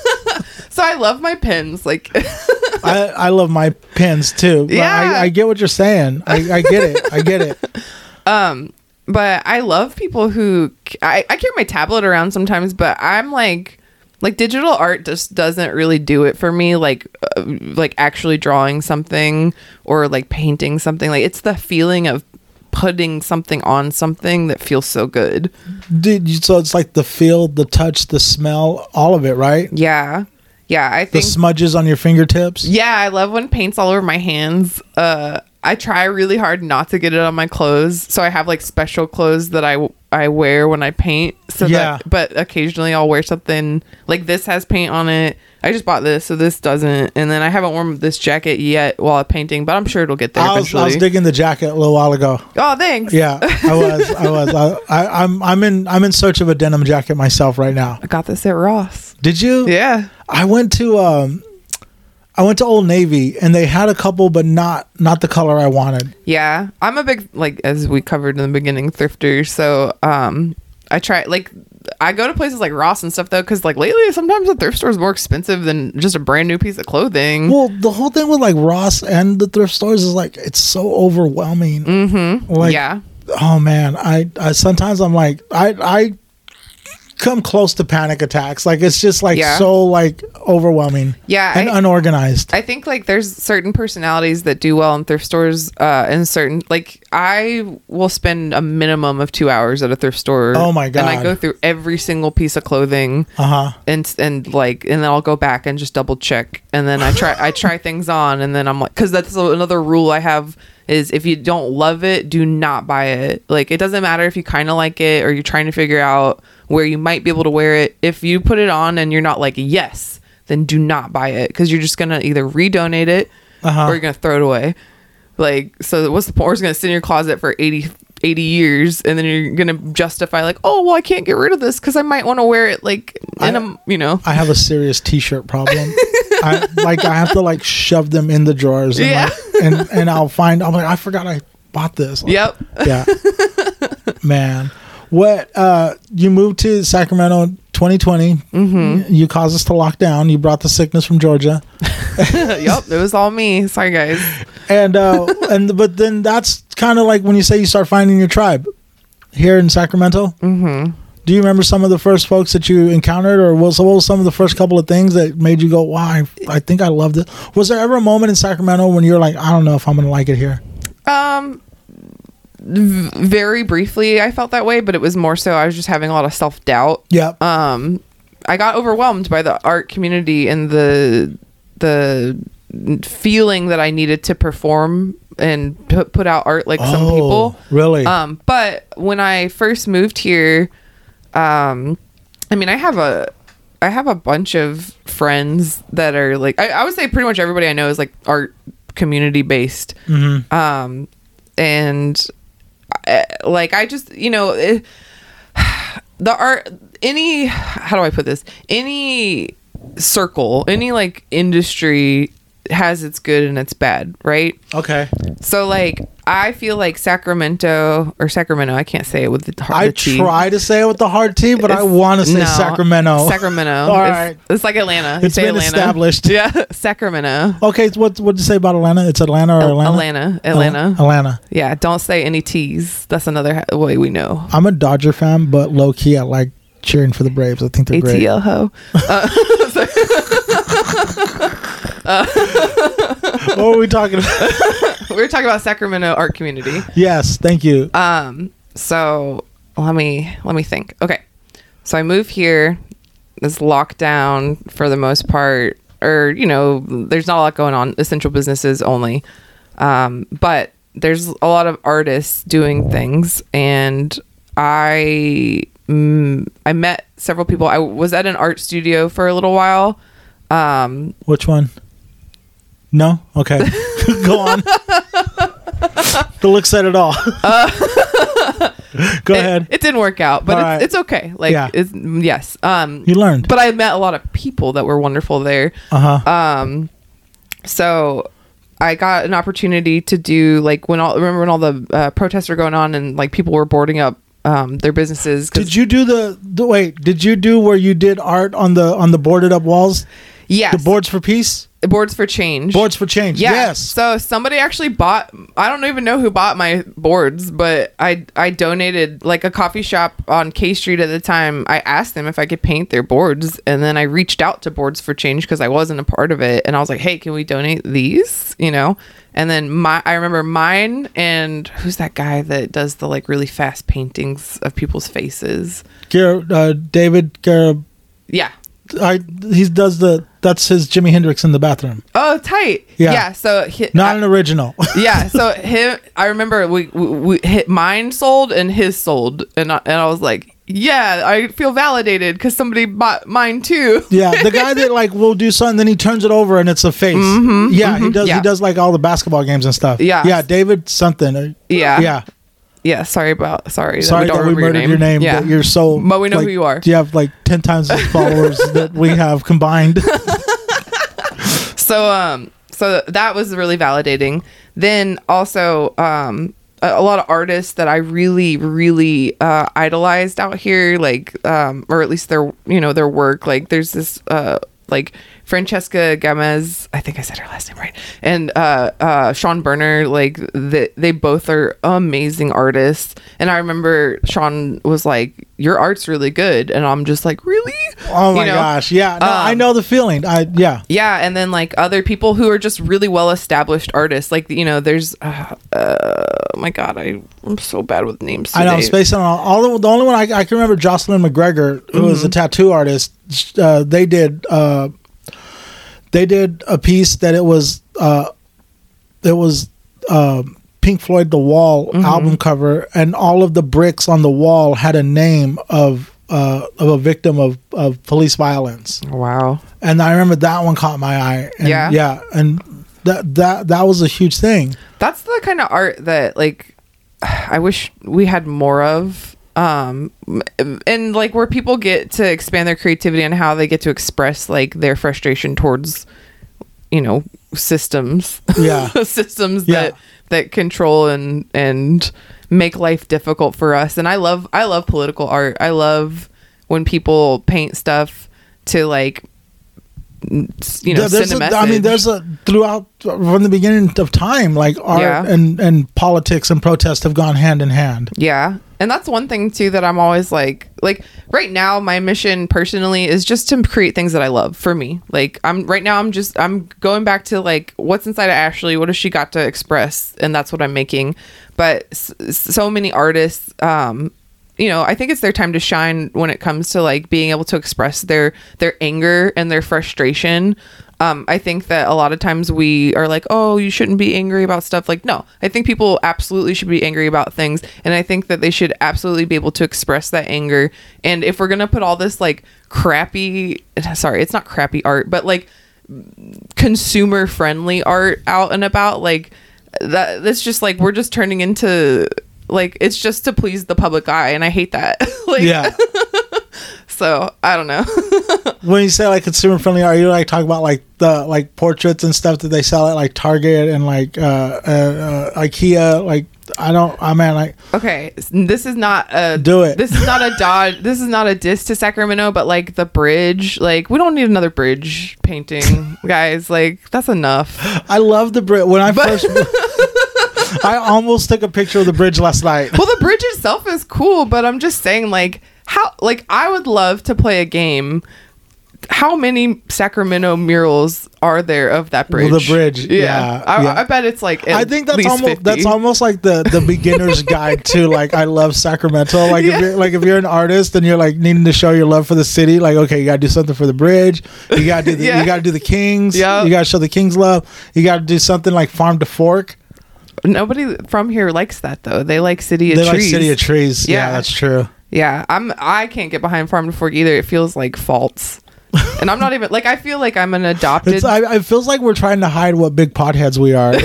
S2: so I love my pens, like
S1: I, I love my pens too. But
S2: Yeah.
S1: I, I get what you're saying. I, I get it. I get it.
S2: um but I love people who I, I carry my tablet around sometimes, but I'm like like digital art just doesn't really do it for me, like uh, like actually drawing something or like painting something. Like it's the feeling of putting something on something that feels so good.
S1: Did you, so it's like the feel, the touch, the smell, all of it, right?
S2: Yeah. Yeah, I
S1: The
S2: think
S1: smudges on your fingertips.
S2: yeah, I love when paint's all over my hands. Uh, I try really hard not to get it on my clothes, so I have like special clothes that I I wear when I paint. So
S1: Yeah.
S2: that, but occasionally I'll wear something like this has paint on it. I just bought this, so this doesn't. And then I haven't worn this jacket yet while I'm painting, but I'm sure it'll get there
S1: I was,
S2: eventually.
S1: I was digging the jacket a little while ago.
S2: Oh, thanks.
S1: Yeah, I was. I was. I, I, I'm. I'm in. I'm in search of a denim jacket myself right now.
S2: I got this at Ross.
S1: Did you?
S2: Yeah.
S1: I went to. Um, I went to Old Navy and they had a couple, but not not the color I wanted.
S2: Yeah. I'm a big, like, as we covered in the beginning, thrifter. So um, I try, like, I go to places like Ross and stuff, though, because, like, lately, sometimes the thrift store is more expensive than just a brand new piece of clothing.
S1: Well, the whole thing with like Ross and the thrift stores is like it's so overwhelming.
S2: Mm-hmm.
S1: Like,
S2: yeah.
S1: oh man, I, I sometimes I'm like I I come close to panic attacks. Like it's just like
S2: Yeah.
S1: so like overwhelming.
S2: Yeah,
S1: and
S2: I-
S1: unorganized.
S2: I think like there's certain personalities that do well in thrift stores, uh, and certain like I will spend a minimum of two hours at a thrift store.
S1: Oh my
S2: And I
S1: God.
S2: go through every single piece of clothing,
S1: Uh huh.
S2: and and like, and then I'll go back and just double check, and then I try I try things on, and then I'm like, because that's another rule I have is if you don't love it, do not buy it. Like it doesn't matter if you kind of like it or you're trying to figure out where you might be able to wear it. If you put it on and you're not like yes, then do not buy it, because you're just gonna either redonate it
S1: Uh-huh.
S2: or you're gonna throw it away. Like, so what's the point? Or it's gonna sit in your closet for eighty, eighty years, and then you're gonna justify like, oh well, I can't get rid of this because I might want to wear it like in
S1: I-
S2: a you know.
S1: I have a serious t-shirt problem. I like I have to like shove them in the drawers. And,
S2: Yeah.
S1: like, and and I'll find. I'm like I forgot I bought this. Like,
S2: Yep.
S1: Yeah. Man, what? Uh, you moved to Sacramento twenty twenty. Mm-hmm. You caused us to lock down. You brought the sickness from Georgia.
S2: Yep, it was all me. Sorry, guys.
S1: And uh, and but then that's kind of like when you say you start finding your tribe here in Sacramento. Mm-hmm. Do you remember some of the first folks that you encountered, or what, what was some of the first couple of things that made you go, "Wow, I, I think I loved it"? Was there ever a moment in Sacramento when you're like, "I don't know if I'm going to like it here"?
S2: Um, v- very briefly, I felt that way, but it was more so I was just having a lot of self doubt.
S1: Yeah.
S2: Um, I got overwhelmed by the art community and the the feeling that I needed to perform and put put out art like some people.
S1: Really?
S2: Um, but when I first moved here, um, I mean, I have a, I have a bunch of friends that are like, I, I would say pretty much everybody I know is like art community based.
S1: Mm-hmm.
S2: Um, and I, like, I just, you know, it, the art, any, how do I put this? Any circle, any like industry has its good and its bad, right?
S1: Okay.
S2: So like I feel like Sacramento or Sacramento, I can't say it with the hard
S1: I
S2: the T.
S1: try to say it with the hard T, but I
S2: It's-
S1: want to say
S2: no,
S1: Sacramento.
S2: Sacramento.
S1: All
S2: it's,
S1: right.
S2: it's like Atlanta. You
S1: It's
S2: say
S1: been
S2: Atlanta.
S1: established.
S2: Yeah, Sacramento.
S1: Okay, so what what'd you say about Atlanta? It's Atlanta or
S2: Al-
S1: Atlanta?
S2: Atlanta. Atlanta.
S1: Al- Atlanta.
S2: Yeah, don't say any T's. That's another ha- way we know.
S1: I'm a Dodger fan, but low key, I like cheering for the Braves. I think they're great.
S2: A T L ho. Uh,
S1: What were we talking about?
S2: we were talking about Sacramento art community.
S1: Yes, thank you.
S2: Um, so let me let me think. Okay, so I move here. It's locked down for the most part, or you know, there's not a lot going on. Essential businesses only, um, but there's a lot of artists doing things, and I mm, I met several people. I was at an art studio for a little while. Um,
S1: Which one? No? Okay. Go on. The look said it all.
S2: Uh,
S1: Go
S2: it,
S1: ahead.
S2: It didn't work out, but
S1: All
S2: it's,
S1: right.
S2: it's okay. Like,
S1: Yeah.
S2: it's, yes. Um,
S1: You learned.
S2: but I met a lot of people that were wonderful there.
S1: Uh-huh.
S2: Um, so I got an opportunity to do like when all remember when all the uh, protests were going on and like people were boarding up um, their businesses. 'cause-
S1: Did you do the, the wait, did you do where you did art on the on the boarded up walls?
S2: Yes.
S1: The boards for peace?
S2: Boards for change.
S1: Boards for change.
S2: Yeah.
S1: Yes.
S2: So somebody actually bought. I don't even know who bought my boards, but I I donated like a coffee shop on K Street at the time. I asked them if I could paint their boards, and then I reached out to Boards for Change because I wasn't a part of it, and I was like, "Hey, can we donate these?" You know. And then my I remember mine and who's that guy that does the like really fast paintings of people's faces?
S1: Gar- uh, David Gar-
S2: Yeah.
S1: I he does the that's his Jimi Hendrix in the bathroom.
S2: Oh, tight.
S1: Yeah.
S2: Yeah. So he,
S1: Not
S2: I-
S1: an original.
S2: yeah, so him I remember we, we, we hit mine sold and his sold, and I, and I was like, yeah, I feel validated because somebody bought mine too.
S1: Yeah, the guy that like will do something, then he turns it over and it's a face. yeah, he does.
S2: yeah.
S1: He does like all the basketball games and stuff.
S2: Yeah.
S1: yeah. David something. uh,
S2: Yeah.
S1: yeah.
S2: Yeah, sorry about sorry.
S1: Sorry
S2: that we,
S1: that
S2: don't
S1: we
S2: remember
S1: murdered your name.
S2: Yeah,
S1: But you're so.
S2: But we know
S1: like,
S2: who you are.
S1: You have like ten times the followers that we have combined.
S2: So um so that was really validating. Then also um a, a lot of artists that I really really uh idolized out here, like um or at least their you know their work, like there's this uh like Francesca Gamez, I think I said her last name right, and uh, uh, Sean Berner, like they, they both are amazing artists. And I remember Sean was like, your art's really good. And I'm just like, really?
S1: Oh my
S2: you know?
S1: gosh. Yeah. No,
S2: um,
S1: I know the feeling. I, yeah.
S2: Yeah. And then like other people who are just really well established artists. Like, you know, there's, uh, uh, oh my God, I, I'm so bad with names today.
S1: I know, I'm spacing on all, all the, the only one I, I can remember, Jocelyn McGregor, who mm-hmm. was a tattoo artist. Uh, they did, uh, they did a piece that it was, uh, it was, uh, Pink Floyd The Wall mm-hmm. album cover, and all of the bricks on the wall had a name of uh, of a victim of, of police violence.
S2: Wow.
S1: And I remember that one caught my eye. And
S2: yeah.
S1: Yeah. And that, that, that was a huge thing.
S2: That's the kind of art that, like, I wish we had more of. Um, and, like, where people get to expand their creativity and how they get to express, like, their frustration towards, you know, systems.
S1: Yeah.
S2: systems
S1: yeah.
S2: that that control and and make life difficult for us. And I love I love political art. I love when people paint stuff to, like, you know,
S1: there's
S2: send a, a message.
S1: I mean, there's a throughout from the beginning of time, like art
S2: yeah.
S1: and and politics and protest have gone hand in hand.
S2: Yeah. And that's one thing too that I'm always like, like right now, my mission personally is just to create things that I love for me. Like I'm right now, I'm just, I'm going back to like what's inside of Ashley. What has she got to express? And that's what I'm making. But s- so many artists, um, you know, I think it's their time to shine when it comes to like being able to express their, their anger and their frustration. Um, I think that a lot of times we are like, oh, you shouldn't be angry about stuff. Like, no, I think people absolutely should be angry about things. And I think that they should absolutely be able to express that anger. And if we're going to put all this like crappy, sorry, it's not crappy art, but like consumer friendly art out and about, like that, that's just like, we're just turning into like, it's just to please the public eye. And I hate that. like, yeah. So I don't know.
S1: When you say like consumer friendly, are you like talking about like the like portraits and stuff that they sell at like Target and like uh, uh, uh IKEA? Like I don't. I mean like.
S2: Okay, this is not a
S1: do it.
S2: This is not a dodge. This is not a diss to Sacramento, but like the bridge. Like we don't need another bridge painting, guys. Like that's enough.
S1: I love the bridge. When I
S2: but-
S1: first. I almost took a picture of the bridge last night.
S2: Well, the bridge itself is cool, but I'm just saying, like, how, like, I would love to play a game. How many Sacramento murals are there of that bridge?
S1: Well, the bridge, yeah.
S2: yeah. I,
S1: yeah.
S2: I bet it's like.
S1: I think that's
S2: least
S1: almost
S2: fifty.
S1: that's almost like the the beginner's guide to like I love Sacramento. Like yeah. if you're like if you're an artist and you're like needing to show your love for the city, like okay, you gotta do something for the bridge. You gotta do the, yeah. you gotta do the Kings.
S2: Yeah.
S1: You gotta show the Kings love. You gotta do something like Farm to Fork.
S2: Nobody from here likes that though. They like City of
S1: they
S2: Trees.
S1: They like City of Trees. Yeah. yeah, that's true.
S2: Yeah, I'm. I can't get behind Farm to Fork either. It feels like false, and I'm not even like. I feel like I'm an adopted.
S1: It's, I, it feels like we're trying to hide what big potheads we are.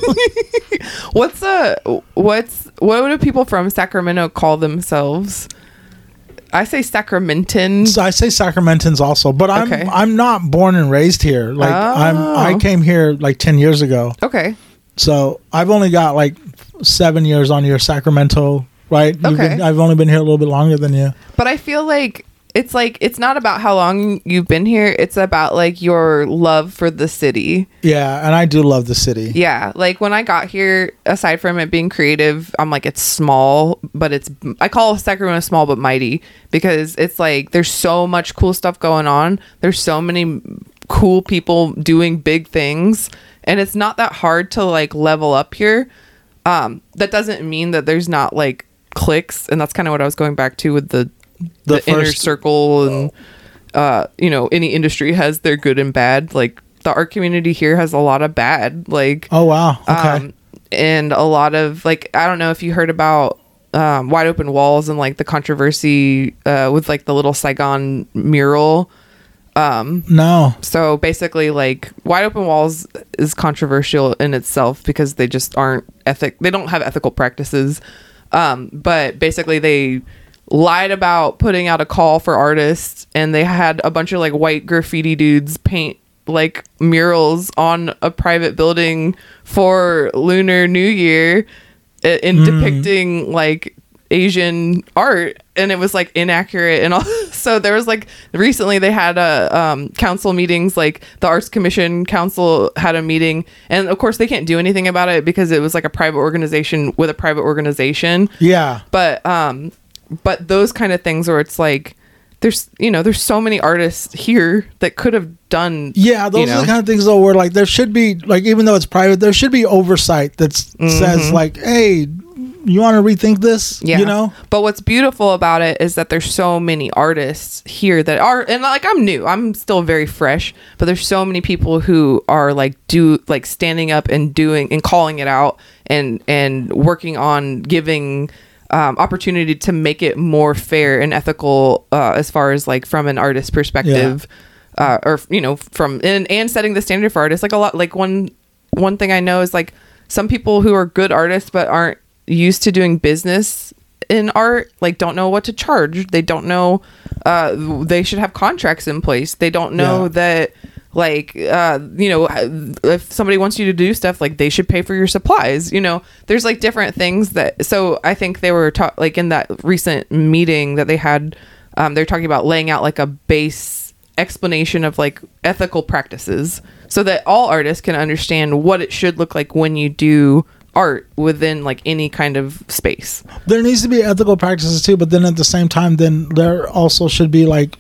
S2: what's a what's what do people from Sacramento call themselves? I say Sacramentan.
S1: So I say Sacramentans also, but I'm okay. I'm not born and raised here. Like oh. I'm I came here like ten years ago.
S2: Okay.
S1: So I've only got like seven years on your Sacramento, right? You've
S2: okay.
S1: Been, I've only been here a little bit longer than you.
S2: But I feel like it's like it's not about how long you've been here. It's about like your love for the city.
S1: Yeah, and I do love the city.
S2: Yeah, like when I got here, aside from it being creative, I'm like it's small, but it's I call Sacramento small but mighty because it's like there's so much cool stuff going on. There's so many cool people doing big things. And it's not that hard to like level up here. Um, that doesn't mean that there's not like cliques, and that's kind of what I was going back to with the the, the inner circle, and uh, you know, any industry has their good and bad. Like the art community here has a lot of bad. Like
S1: oh wow, okay,
S2: um, and a lot of like I don't know if you heard about um, Wide Open Walls and like the controversy uh, with like the Little Saigon mural. Um,
S1: no.
S2: So basically, like Wide Open Walls is controversial in itself because they just aren't ethic. They don't have ethical practices. Um, but basically, they lied about putting out a call for artists, and they had a bunch of like white graffiti dudes paint like murals on a private building for Lunar New Year in mm. depicting like Asian art, and it was like inaccurate and all this So there was like recently they had a um, council meetings, like the Arts Commission Council had a meeting, and of course they can't do anything about it because it was like a private organization with a private organization.
S1: Yeah.
S2: But um, but those kind of things where it's like there's you know there's so many artists here that could have done.
S1: Yeah, those
S2: you know,
S1: are the kind of things though where like there should be like even though it's private, there should be oversight that mm-hmm. says like, hey, you want to rethink this?
S2: Yeah.
S1: You know?
S2: But what's beautiful about it is that there's so many artists here that are, and like I'm new, I'm still very fresh, but there's so many people who are like do like standing up and doing and calling it out and and working on giving um, opportunity to make it more fair and ethical uh, as far as like from an artist perspective, yeah. uh, or you know from and, and setting the standard for artists. Like a lot, like one one thing I know is like some people who are good artists but aren't used to doing business in art like don't know what to charge. They don't know uh they should have contracts in place. They don't know yeah. that like uh you know if somebody wants you to do stuff, like they should pay for your supplies. You know, there's like different things that, so I think they were ta- like in that recent meeting that they had, um they're talking about laying out like a base explanation of like ethical practices so that all artists can understand what it should look like when you do art within like any kind of space.
S1: There needs to be ethical practices too, but then at the same time, then there also should be like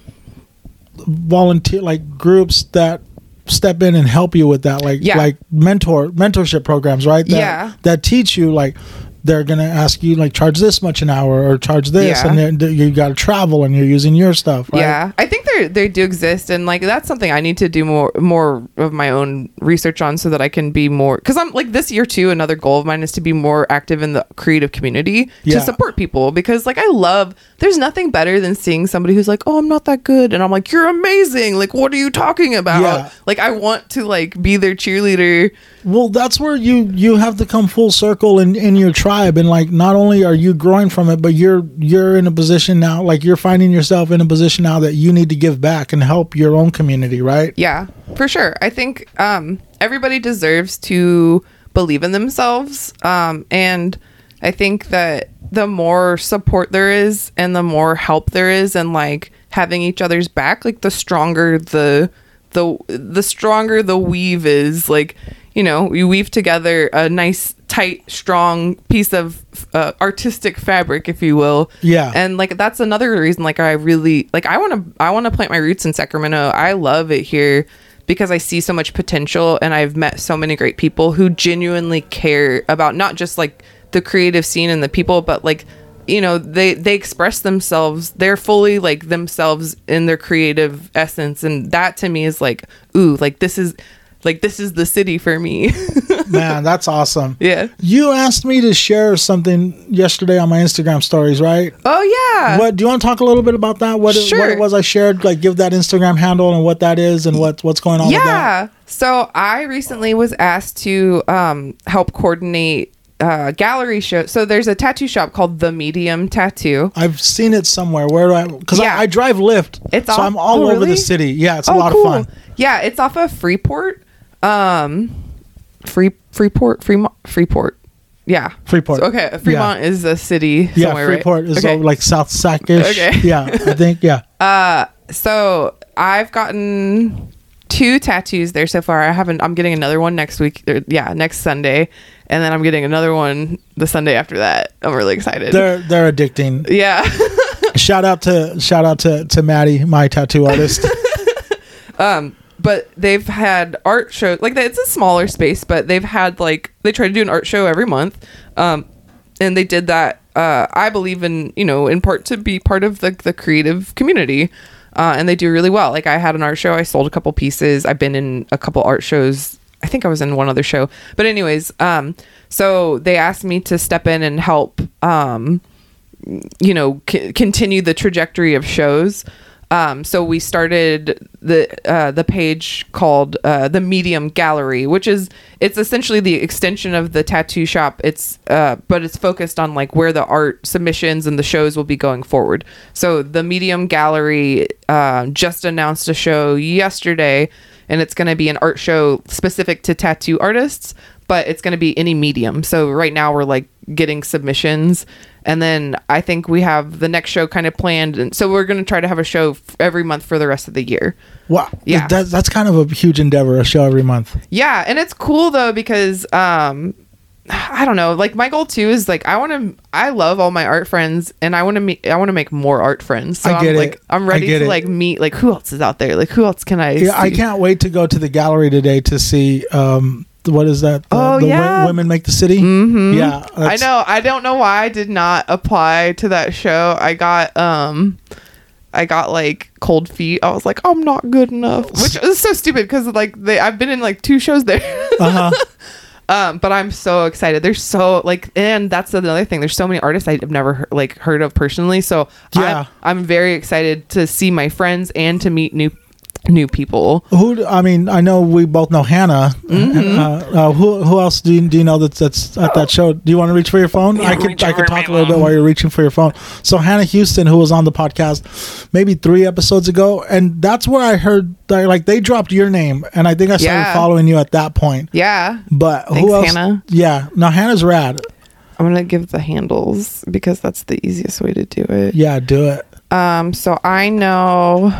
S1: volunteer, like groups that step in and help you with that, like
S2: yeah.
S1: like mentor mentorship programs, right? That,
S2: yeah.
S1: That teach you like they're gonna ask you like charge this much an hour or charge this,
S2: yeah.
S1: and then you got to travel and you're using your stuff. Right?
S2: Yeah, I think they they do exist, and like that's something I need to do more more of my own research on so that I can be more, because I'm like this year too. Another goal of mine is to be more active in the creative community
S1: yeah.
S2: to support people, because like I love. There's nothing better than seeing somebody who's like, oh, I'm not that good, and I'm like, you're amazing. Like, what are you talking about?
S1: Yeah.
S2: Like, I want to like be their cheerleader.
S1: Well, that's where you you have to come full circle in, in your tribe, and like not only are you growing from it, but you're you're in a position now, like you're finding yourself in a position now that you need to give back and help your own community, right?
S2: Yeah, for sure. I think um, everybody deserves to believe in themselves, um, and I think that the more support there is and the more help there is, and like having each other's back, like the stronger the the the stronger the weave is. Like, you know, we weave together a nice, tight, strong piece of uh, artistic fabric, if you will.
S1: Yeah.
S2: And like that's another reason. Like I really like I want to I want to plant my roots in Sacramento. I love it here because I see so much potential, and I've met so many great people who genuinely care about not just like the creative scene and the people, but like, you know, they they express themselves. They're fully like themselves in their creative essence, and that to me is like, ooh, like this is. Like, this is the city for me.
S1: Man, that's awesome.
S2: Yeah.
S1: You asked me to share something yesterday on my Instagram stories, right?
S2: Oh, yeah.
S1: What do you want to talk a little bit about that? What,
S2: sure.
S1: it, what it was I shared? Like, give that Instagram handle and what that is and what, what's going on
S2: yeah.
S1: with that.
S2: Yeah. So, I recently was asked to um, help coordinate uh, gallery show. So, there's a tattoo shop called The Medium Tattoo.
S1: I've seen it somewhere. Where do I... Because
S2: yeah.
S1: I, I drive Lyft,
S2: it's
S1: so
S2: off,
S1: I'm all
S2: oh,
S1: over
S2: really?
S1: the city. Yeah, it's a
S2: oh,
S1: lot
S2: cool.
S1: of fun.
S2: Yeah, it's off of Freeport. Um, Free Freeport, Fremont, Freeport, yeah,
S1: Freeport.
S2: So, okay, Fremont yeah. is a city.
S1: Yeah, Freeport
S2: right?
S1: is
S2: okay.
S1: over, like South Sac-ish.
S2: Okay,
S1: yeah, I think yeah.
S2: Uh, so I've gotten two tattoos there so far. I haven't. I'm getting another one next week. Or, yeah, next Sunday, and then I'm getting another one the Sunday after that. I'm really excited.
S1: They're they're addicting.
S2: Yeah.
S1: shout out to shout out to to Maddie, my tattoo artist.
S2: um. But they've had art shows, like it's a smaller space, but they've had like, they try to do an art show every month. Um, and they did that, uh, I believe in, you know, in part to be part of the, the creative community. Uh, and they do really well. Like I had an art show. I sold a couple pieces. I've been in a couple art shows. I think I was in one other show, but anyways, um, so they asked me to step in and help, um, you know, c- continue the trajectory of shows. Um, so we started the uh, the page called uh, the Medium Gallery, which is it's essentially the extension of the tattoo shop. It's uh, but it's focused on like where the art submissions and the shows will be going forward. So the Medium Gallery uh, just announced a show yesterday, and it's going to be an art show specific to tattoo artists, but it's going to be any medium. So right now we're like getting submissions. And then I think we have the next show kind of planned. And so we're going to try to have a show f- every month for the rest of the year.
S1: Wow.
S2: Yeah.
S1: That, that's kind of a huge endeavor, a show every month.
S2: Yeah. And it's cool though, because, um, I don't know, like my goal too is like, I want to, I love all my art friends and I want to meet, I want to make more art friends. So
S1: I get
S2: I'm
S1: it.
S2: like, I'm ready
S1: I get
S2: to
S1: it.
S2: like meet, like who else is out there? Like who else can I
S1: Yeah, I
S2: see?
S1: can't wait to go to the gallery today to see, um, what is that? The,
S2: Oh,
S1: the
S2: yeah.
S1: Wo- Women Make the City.
S2: Mm-hmm.
S1: Yeah.
S2: I
S1: that's-
S2: know. I don't know why I did not apply to that show. I got, um, I got like cold feet. I was like, I'm not good enough, which is so stupid because like they, I've been in like two shows there.
S1: Uh-huh.
S2: um, but I'm so excited. There's so like, and that's another thing. There's so many artists I've never he- like heard of personally. So
S1: Yeah.
S2: I'm, I'm very excited to see my friends and to meet new new people.
S1: Who? do- I mean, I know we both know Hannah.
S2: Mm-hmm.
S1: Uh, uh, who? Who else do you, do you know that's that's at that show? Do you want to reach for your phone? I could I could talk a little bit while you're reaching for your phone. So Hannah Houston, who was on the podcast maybe three episodes ago, and that's where I heard that, like they dropped your name, and I think I started
S2: Yeah.
S1: following you at that point.
S2: Yeah.
S1: But
S2: Thanks,
S1: who else?
S2: Hannah.
S1: Yeah, no, Hannah's rad.
S2: I'm going to give the handles because that's the easiest way to do it.
S1: Yeah, do it.
S2: Um, so I know.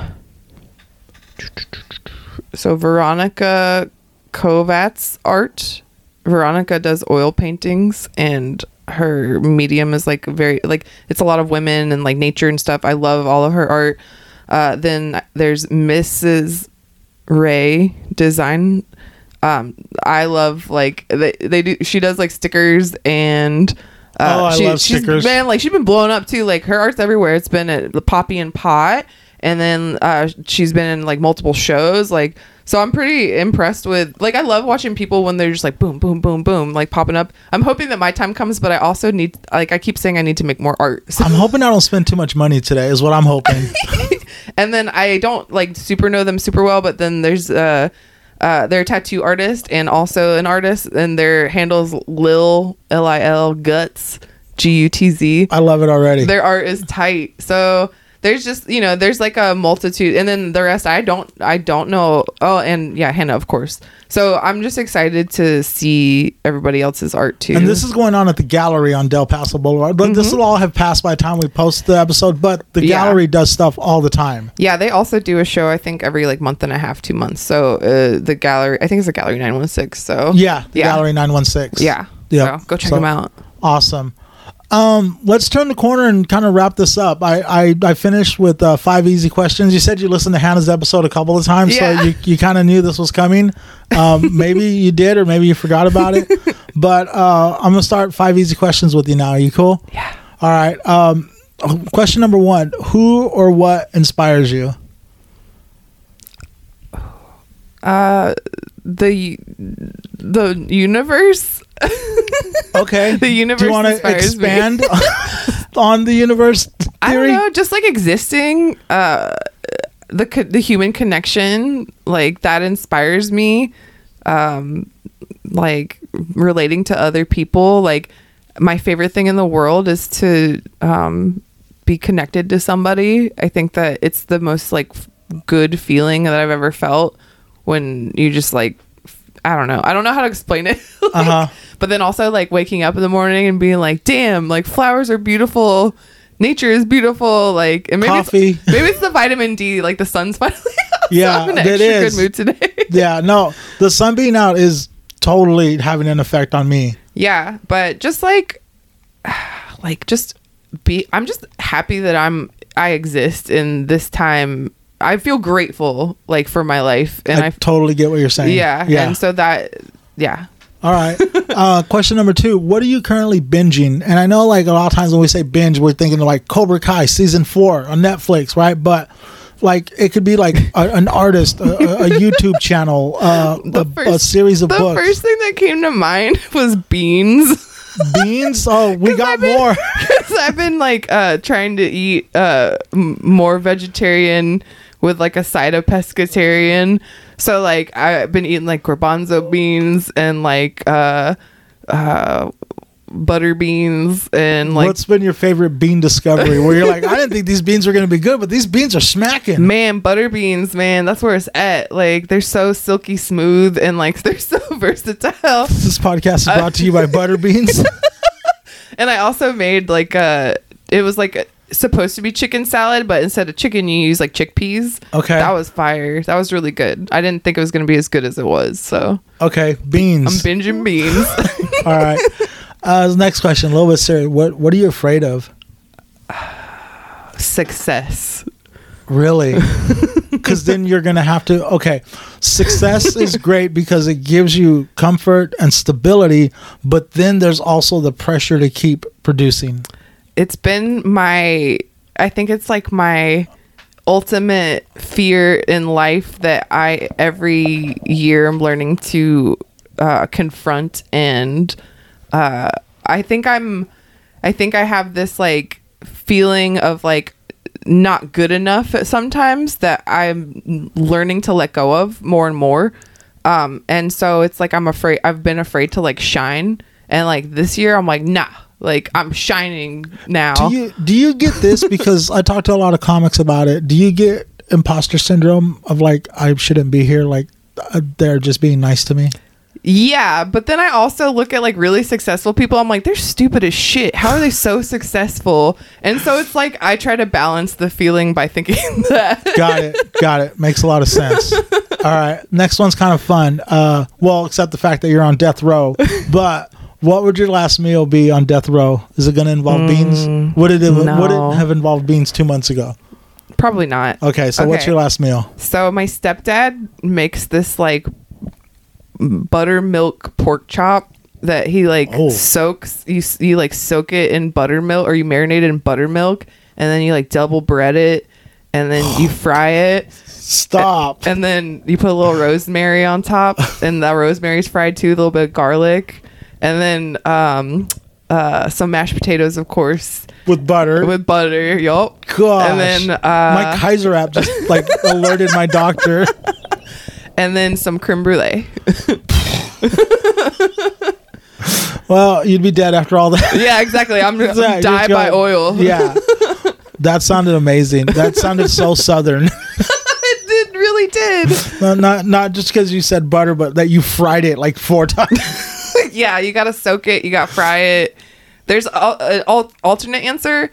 S2: So Veronica Kovacs art. Veronica does oil paintings, and her medium is like very like it's a lot of women and like nature and stuff. I love all of her art. Uh, then there's Missus Ray Design. Um, I love like they they do. She does like stickers and. Uh,
S1: Oh, I
S2: she,
S1: love
S2: she's
S1: stickers.
S2: been like she's been blowing up too. Like her art's everywhere. It's been at the Poppy and Pot, and then uh, she's been in like multiple shows. Like so, I'm pretty impressed with. Like I love watching people when they're just like boom, boom, boom, boom, like popping up. I'm hoping that my time comes, but I also need like I keep saying I need to make more art. So,
S1: I'm hoping I don't spend too much money today. Is what I'm hoping.
S2: and then I don't like super know them super well, but then there's uh. Uh, they're a tattoo artist and also an artist, and their handle's Lil L I L Guts G U T Z.
S1: I love it already.
S2: Their art is tight. So there's just you know there's like a multitude, and then the rest I don't I don't know. Oh, and yeah, Hannah of course. So I'm just excited to see everybody else's art too.
S1: And this is going on at the gallery on Del Paso Boulevard. But this will all have passed by the time we post the episode. But the
S2: Yeah.
S1: gallery does stuff all the time.
S2: Yeah, they also do a show I think every like month and a half, two months. So uh, the gallery, I think it's a Gallery nine one six. So
S1: Yeah, the
S2: Yeah.
S1: Gallery nine one six.
S2: yeah,
S1: Yeah.
S2: So go check
S1: So-
S2: them out.
S1: Awesome. Um, let's turn the corner and kind of wrap this up. I I, I finished with uh, five easy questions. You said you listened to Hannah's episode a couple of times,
S2: Yeah.
S1: so you, you kind of knew this was coming. Um, maybe you did, or maybe you forgot about it. But uh, I'm gonna start five easy questions with you now. Are you cool?
S2: Yeah.
S1: All right. Um, question number one: who or what inspires you?
S2: Uh, the the universe.
S1: Okay.
S2: The universe
S1: Do you want to
S2: inspires me.
S1: expand on the universe theory?
S2: I don't know, just like existing, uh, the co- the human connection, like that inspires me. Um, like relating to other people, like my favorite thing in the world is to um be connected to somebody. I think that it's the most like f- good feeling that I've ever felt when you just like f- I don't know. I don't know how to explain it. Like,
S1: Uh-huh.
S2: But then also like waking up in the morning and being like, damn, like flowers are beautiful. Nature is beautiful. Like, and maybe
S1: Coffee.
S2: It's, maybe it's the vitamin D. Like the sun's finally out.
S1: Yeah,
S2: so I'm in an
S1: it
S2: extra
S1: is.
S2: good mood today.
S1: Yeah, no, the sun being out is totally having an effect on me.
S2: Yeah, but just like, like just be. I'm just happy that I'm. I exist in this time. I feel grateful, like for my life, and
S1: I,
S2: I.
S1: totally get what you're saying.
S2: Yeah,
S1: yeah.
S2: and so that. Yeah.
S1: All right. Uh, question number two: what are you currently binging? And I know, like a lot of times when we say binge, we're thinking of like Cobra Kai season four on Netflix, right? But like it could be like a, an artist, a, a YouTube channel, uh, a,
S2: first-
S1: a series of
S2: The
S1: books.
S2: first thing that came to mind was beans.
S1: Beans. Oh, we got
S2: I've been-
S1: more.
S2: Because I've been like uh trying to eat uh m- more vegetarian with like a side of pescatarian. So like I've been eating like garbanzo beans and like uh uh butter beans and like
S1: What's been your favorite bean discovery? Where you're like, I didn't think these beans were going to be good, but these beans are smacking.
S2: man, butter beans, man, that's where it's at. Like they're so silky smooth and like they're so versatile.
S1: This podcast is brought to you by Butter Beans.
S2: And I also made like a, it was like a, supposed to be chicken salad, but instead of chicken, you use like chickpeas.
S1: Okay.
S2: That was fire. That was really good. I didn't think it was going to be as good as it was. So.
S1: Okay. Beans.
S2: I'm binging beans.
S1: All right. Uh, next question. A little bit serious. What, what are you afraid of?
S2: Success.
S1: Really? Because then you're going to have to, okay, success is great because it gives you comfort and stability, but then there's also the pressure to keep producing.
S2: It's been my, I think it's like my ultimate fear in life that I, every year I'm learning to uh, confront. And uh, I think I'm, I think I have this like feeling of like, not good enough sometimes that I'm learning to let go of more and more. Um, and so it's like, I'm afraid, I've been afraid to like shine. And like this year I'm like, nah, like I'm shining now.
S1: Do you, do you get this? Because I talk to a lot of comics about it. Do you get imposter syndrome of like, I shouldn't be here? Like uh, they're just being nice to me.
S2: Yeah, but then I also look at like really successful people. I'm like, they're stupid as shit. How are they so successful? And so it's like I try to balance the feeling by thinking that.
S1: Got it. Got it. Makes a lot of sense. All right. Next one's kind of fun. Uh, well, except the fact that you're on death row. But what would your last meal be on death row? Is it going to involve mm, beans? Would it, no. would it have involved beans two months ago?
S2: Probably not.
S1: Okay. So okay. What's your last meal?
S2: So my stepdad makes this like buttermilk pork chop that he like oh. soaks you you like soak it in buttermilk, or you marinate it in buttermilk, and then you like double bread it, and then you fry it.
S1: Stop.
S2: And then you put a little rosemary on top, and that rosemary's fried too, a little bit of garlic, and then um uh some mashed potatoes, of course,
S1: with butter
S2: with butter yup.
S1: Gosh.
S2: And then uh
S1: my Kaiser app just like alerted my doctor.
S2: And then some creme brulee.
S1: Well, you'd be dead after all that.
S2: Yeah, exactly. I'm, I'm
S1: yeah,
S2: die by oil.
S1: Yeah. That sounded amazing. That sounded so Southern.
S2: It did, really did.
S1: No, not not just because you said butter, but that you fried it like four times.
S2: Yeah, you got to soak it. You got to fry it. There's an al- alternate answer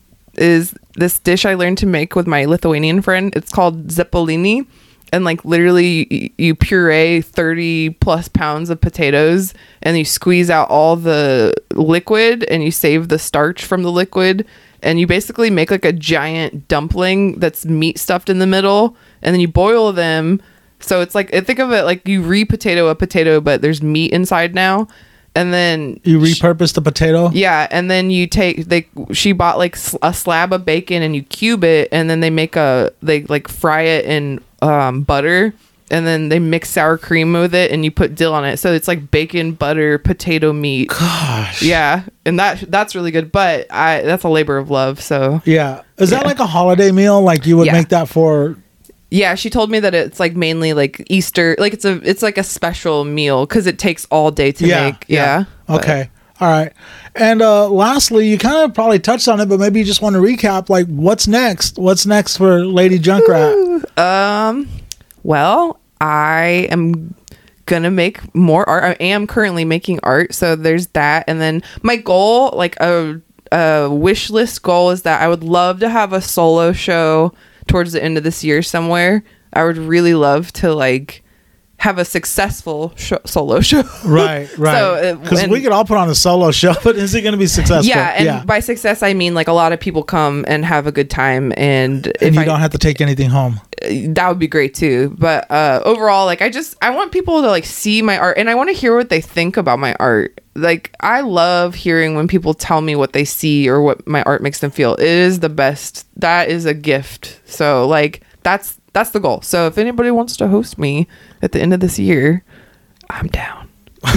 S2: is this dish I learned to make with my Lithuanian friend. It's called zeppelini. And like literally you puree thirty plus pounds of potatoes, and you squeeze out all the liquid and you save the starch from the liquid, and you basically make like a giant dumpling that's meat stuffed in the middle, and then you boil them. So it's like, think of it like you re-potato a potato, but there's meat inside now. And then
S1: you repurpose the potato.
S2: Yeah, and then you take they she bought like a slab of bacon and you cube it, and then they make a they like fry it in um, butter, and then they mix sour cream with it, and you put dill on it. So it's like bacon, butter, potato meat.
S1: Gosh.
S2: Yeah, and that that's really good. But I that's a labor of love. So
S1: yeah, is
S2: yeah.
S1: that like a holiday meal? Like you would yeah. make that for.
S2: Yeah, she told me that it's like mainly like Easter, like it's a it's like a special meal because it takes all day to
S1: yeah,
S2: make. Yeah.
S1: yeah. Okay. All right. And uh, lastly, you kind of probably touched on it, but maybe you just want to recap. Like, what's next? What's next for Lady Junkrat?
S2: Um. Well, I am gonna make more art. I am currently making art, so there's that. And then my goal, like a a wish list goal, is that I would love to have a solo show towards the end of this year somewhere. I would really love to like have a successful sh- solo show.
S1: Right, right. Because so, we could all put on a solo show, but is it going to be successful?
S2: Yeah, and yeah. by success I mean like a lot of people come and have a good time, and,
S1: and
S2: if
S1: you
S2: I,
S1: don't have to take anything home.
S2: That would be great too. But uh, overall, like I just I want people to like see my art, and I want to hear what they think about my art. Like I love hearing when people tell me what they see or what my art makes them feel. It is the best. That is a gift. So like that's that's the goal. So if anybody wants to host me at the end of this year, I'm down.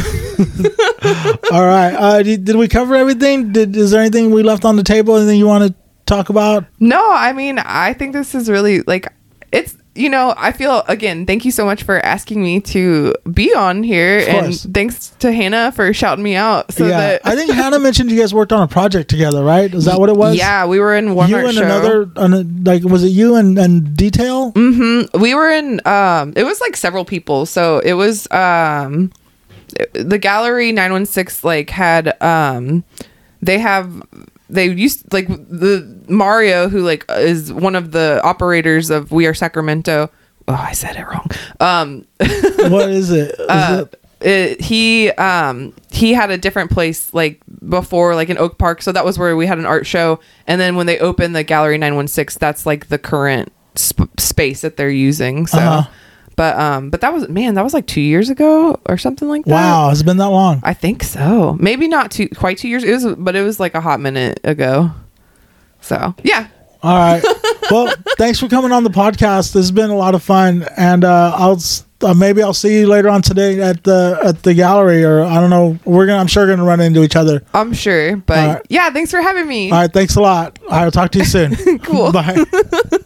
S1: All right. Uh, did, did we cover everything? Did is there anything we left on the table? Anything you want to talk about?
S2: No, I mean I think this is really like it's. You know, I feel, again, thank you so much for asking me to be on here. And thanks to Hannah for shouting me out. So
S1: yeah,
S2: that
S1: I think Hannah mentioned you guys worked on a project together, right? Is that what it was?
S2: Yeah, we were in one
S1: You
S2: art
S1: and
S2: show.
S1: another, an, like, was it you and, and Detail?
S2: Mm-hmm. We were in, um, it was like several people. So it was, um, the Gallery nine one six, like, had, um, they have they used like the Mario, who like is one of the operators of We Are Sacramento. Oh, I said it wrong. Um,
S1: what is it? Is
S2: uh,
S1: it?
S2: It, he um he had a different place like before, like in Oak Park, so that was where we had an art show, and then when they opened the Gallery nine one six, that's like the current sp- space that they're using. So
S1: Uh-huh.
S2: but um but that was man that was like two years ago or something like that.
S1: Wow, has it been that long?
S2: I think so. Maybe not two quite two years. It was, but it was like a hot minute ago. So yeah.
S1: All right. Well, thanks for coming on the podcast. This has been a lot of fun, and uh, I'll uh, maybe I'll see you later on today at the at the gallery, or I don't know. We're gonna I'm sure gonna run into each other.
S2: I'm sure, but
S1: All right.
S2: yeah. Thanks for having me.
S1: All right. Thanks a lot. I'll talk to you soon.
S2: Cool.
S1: Bye.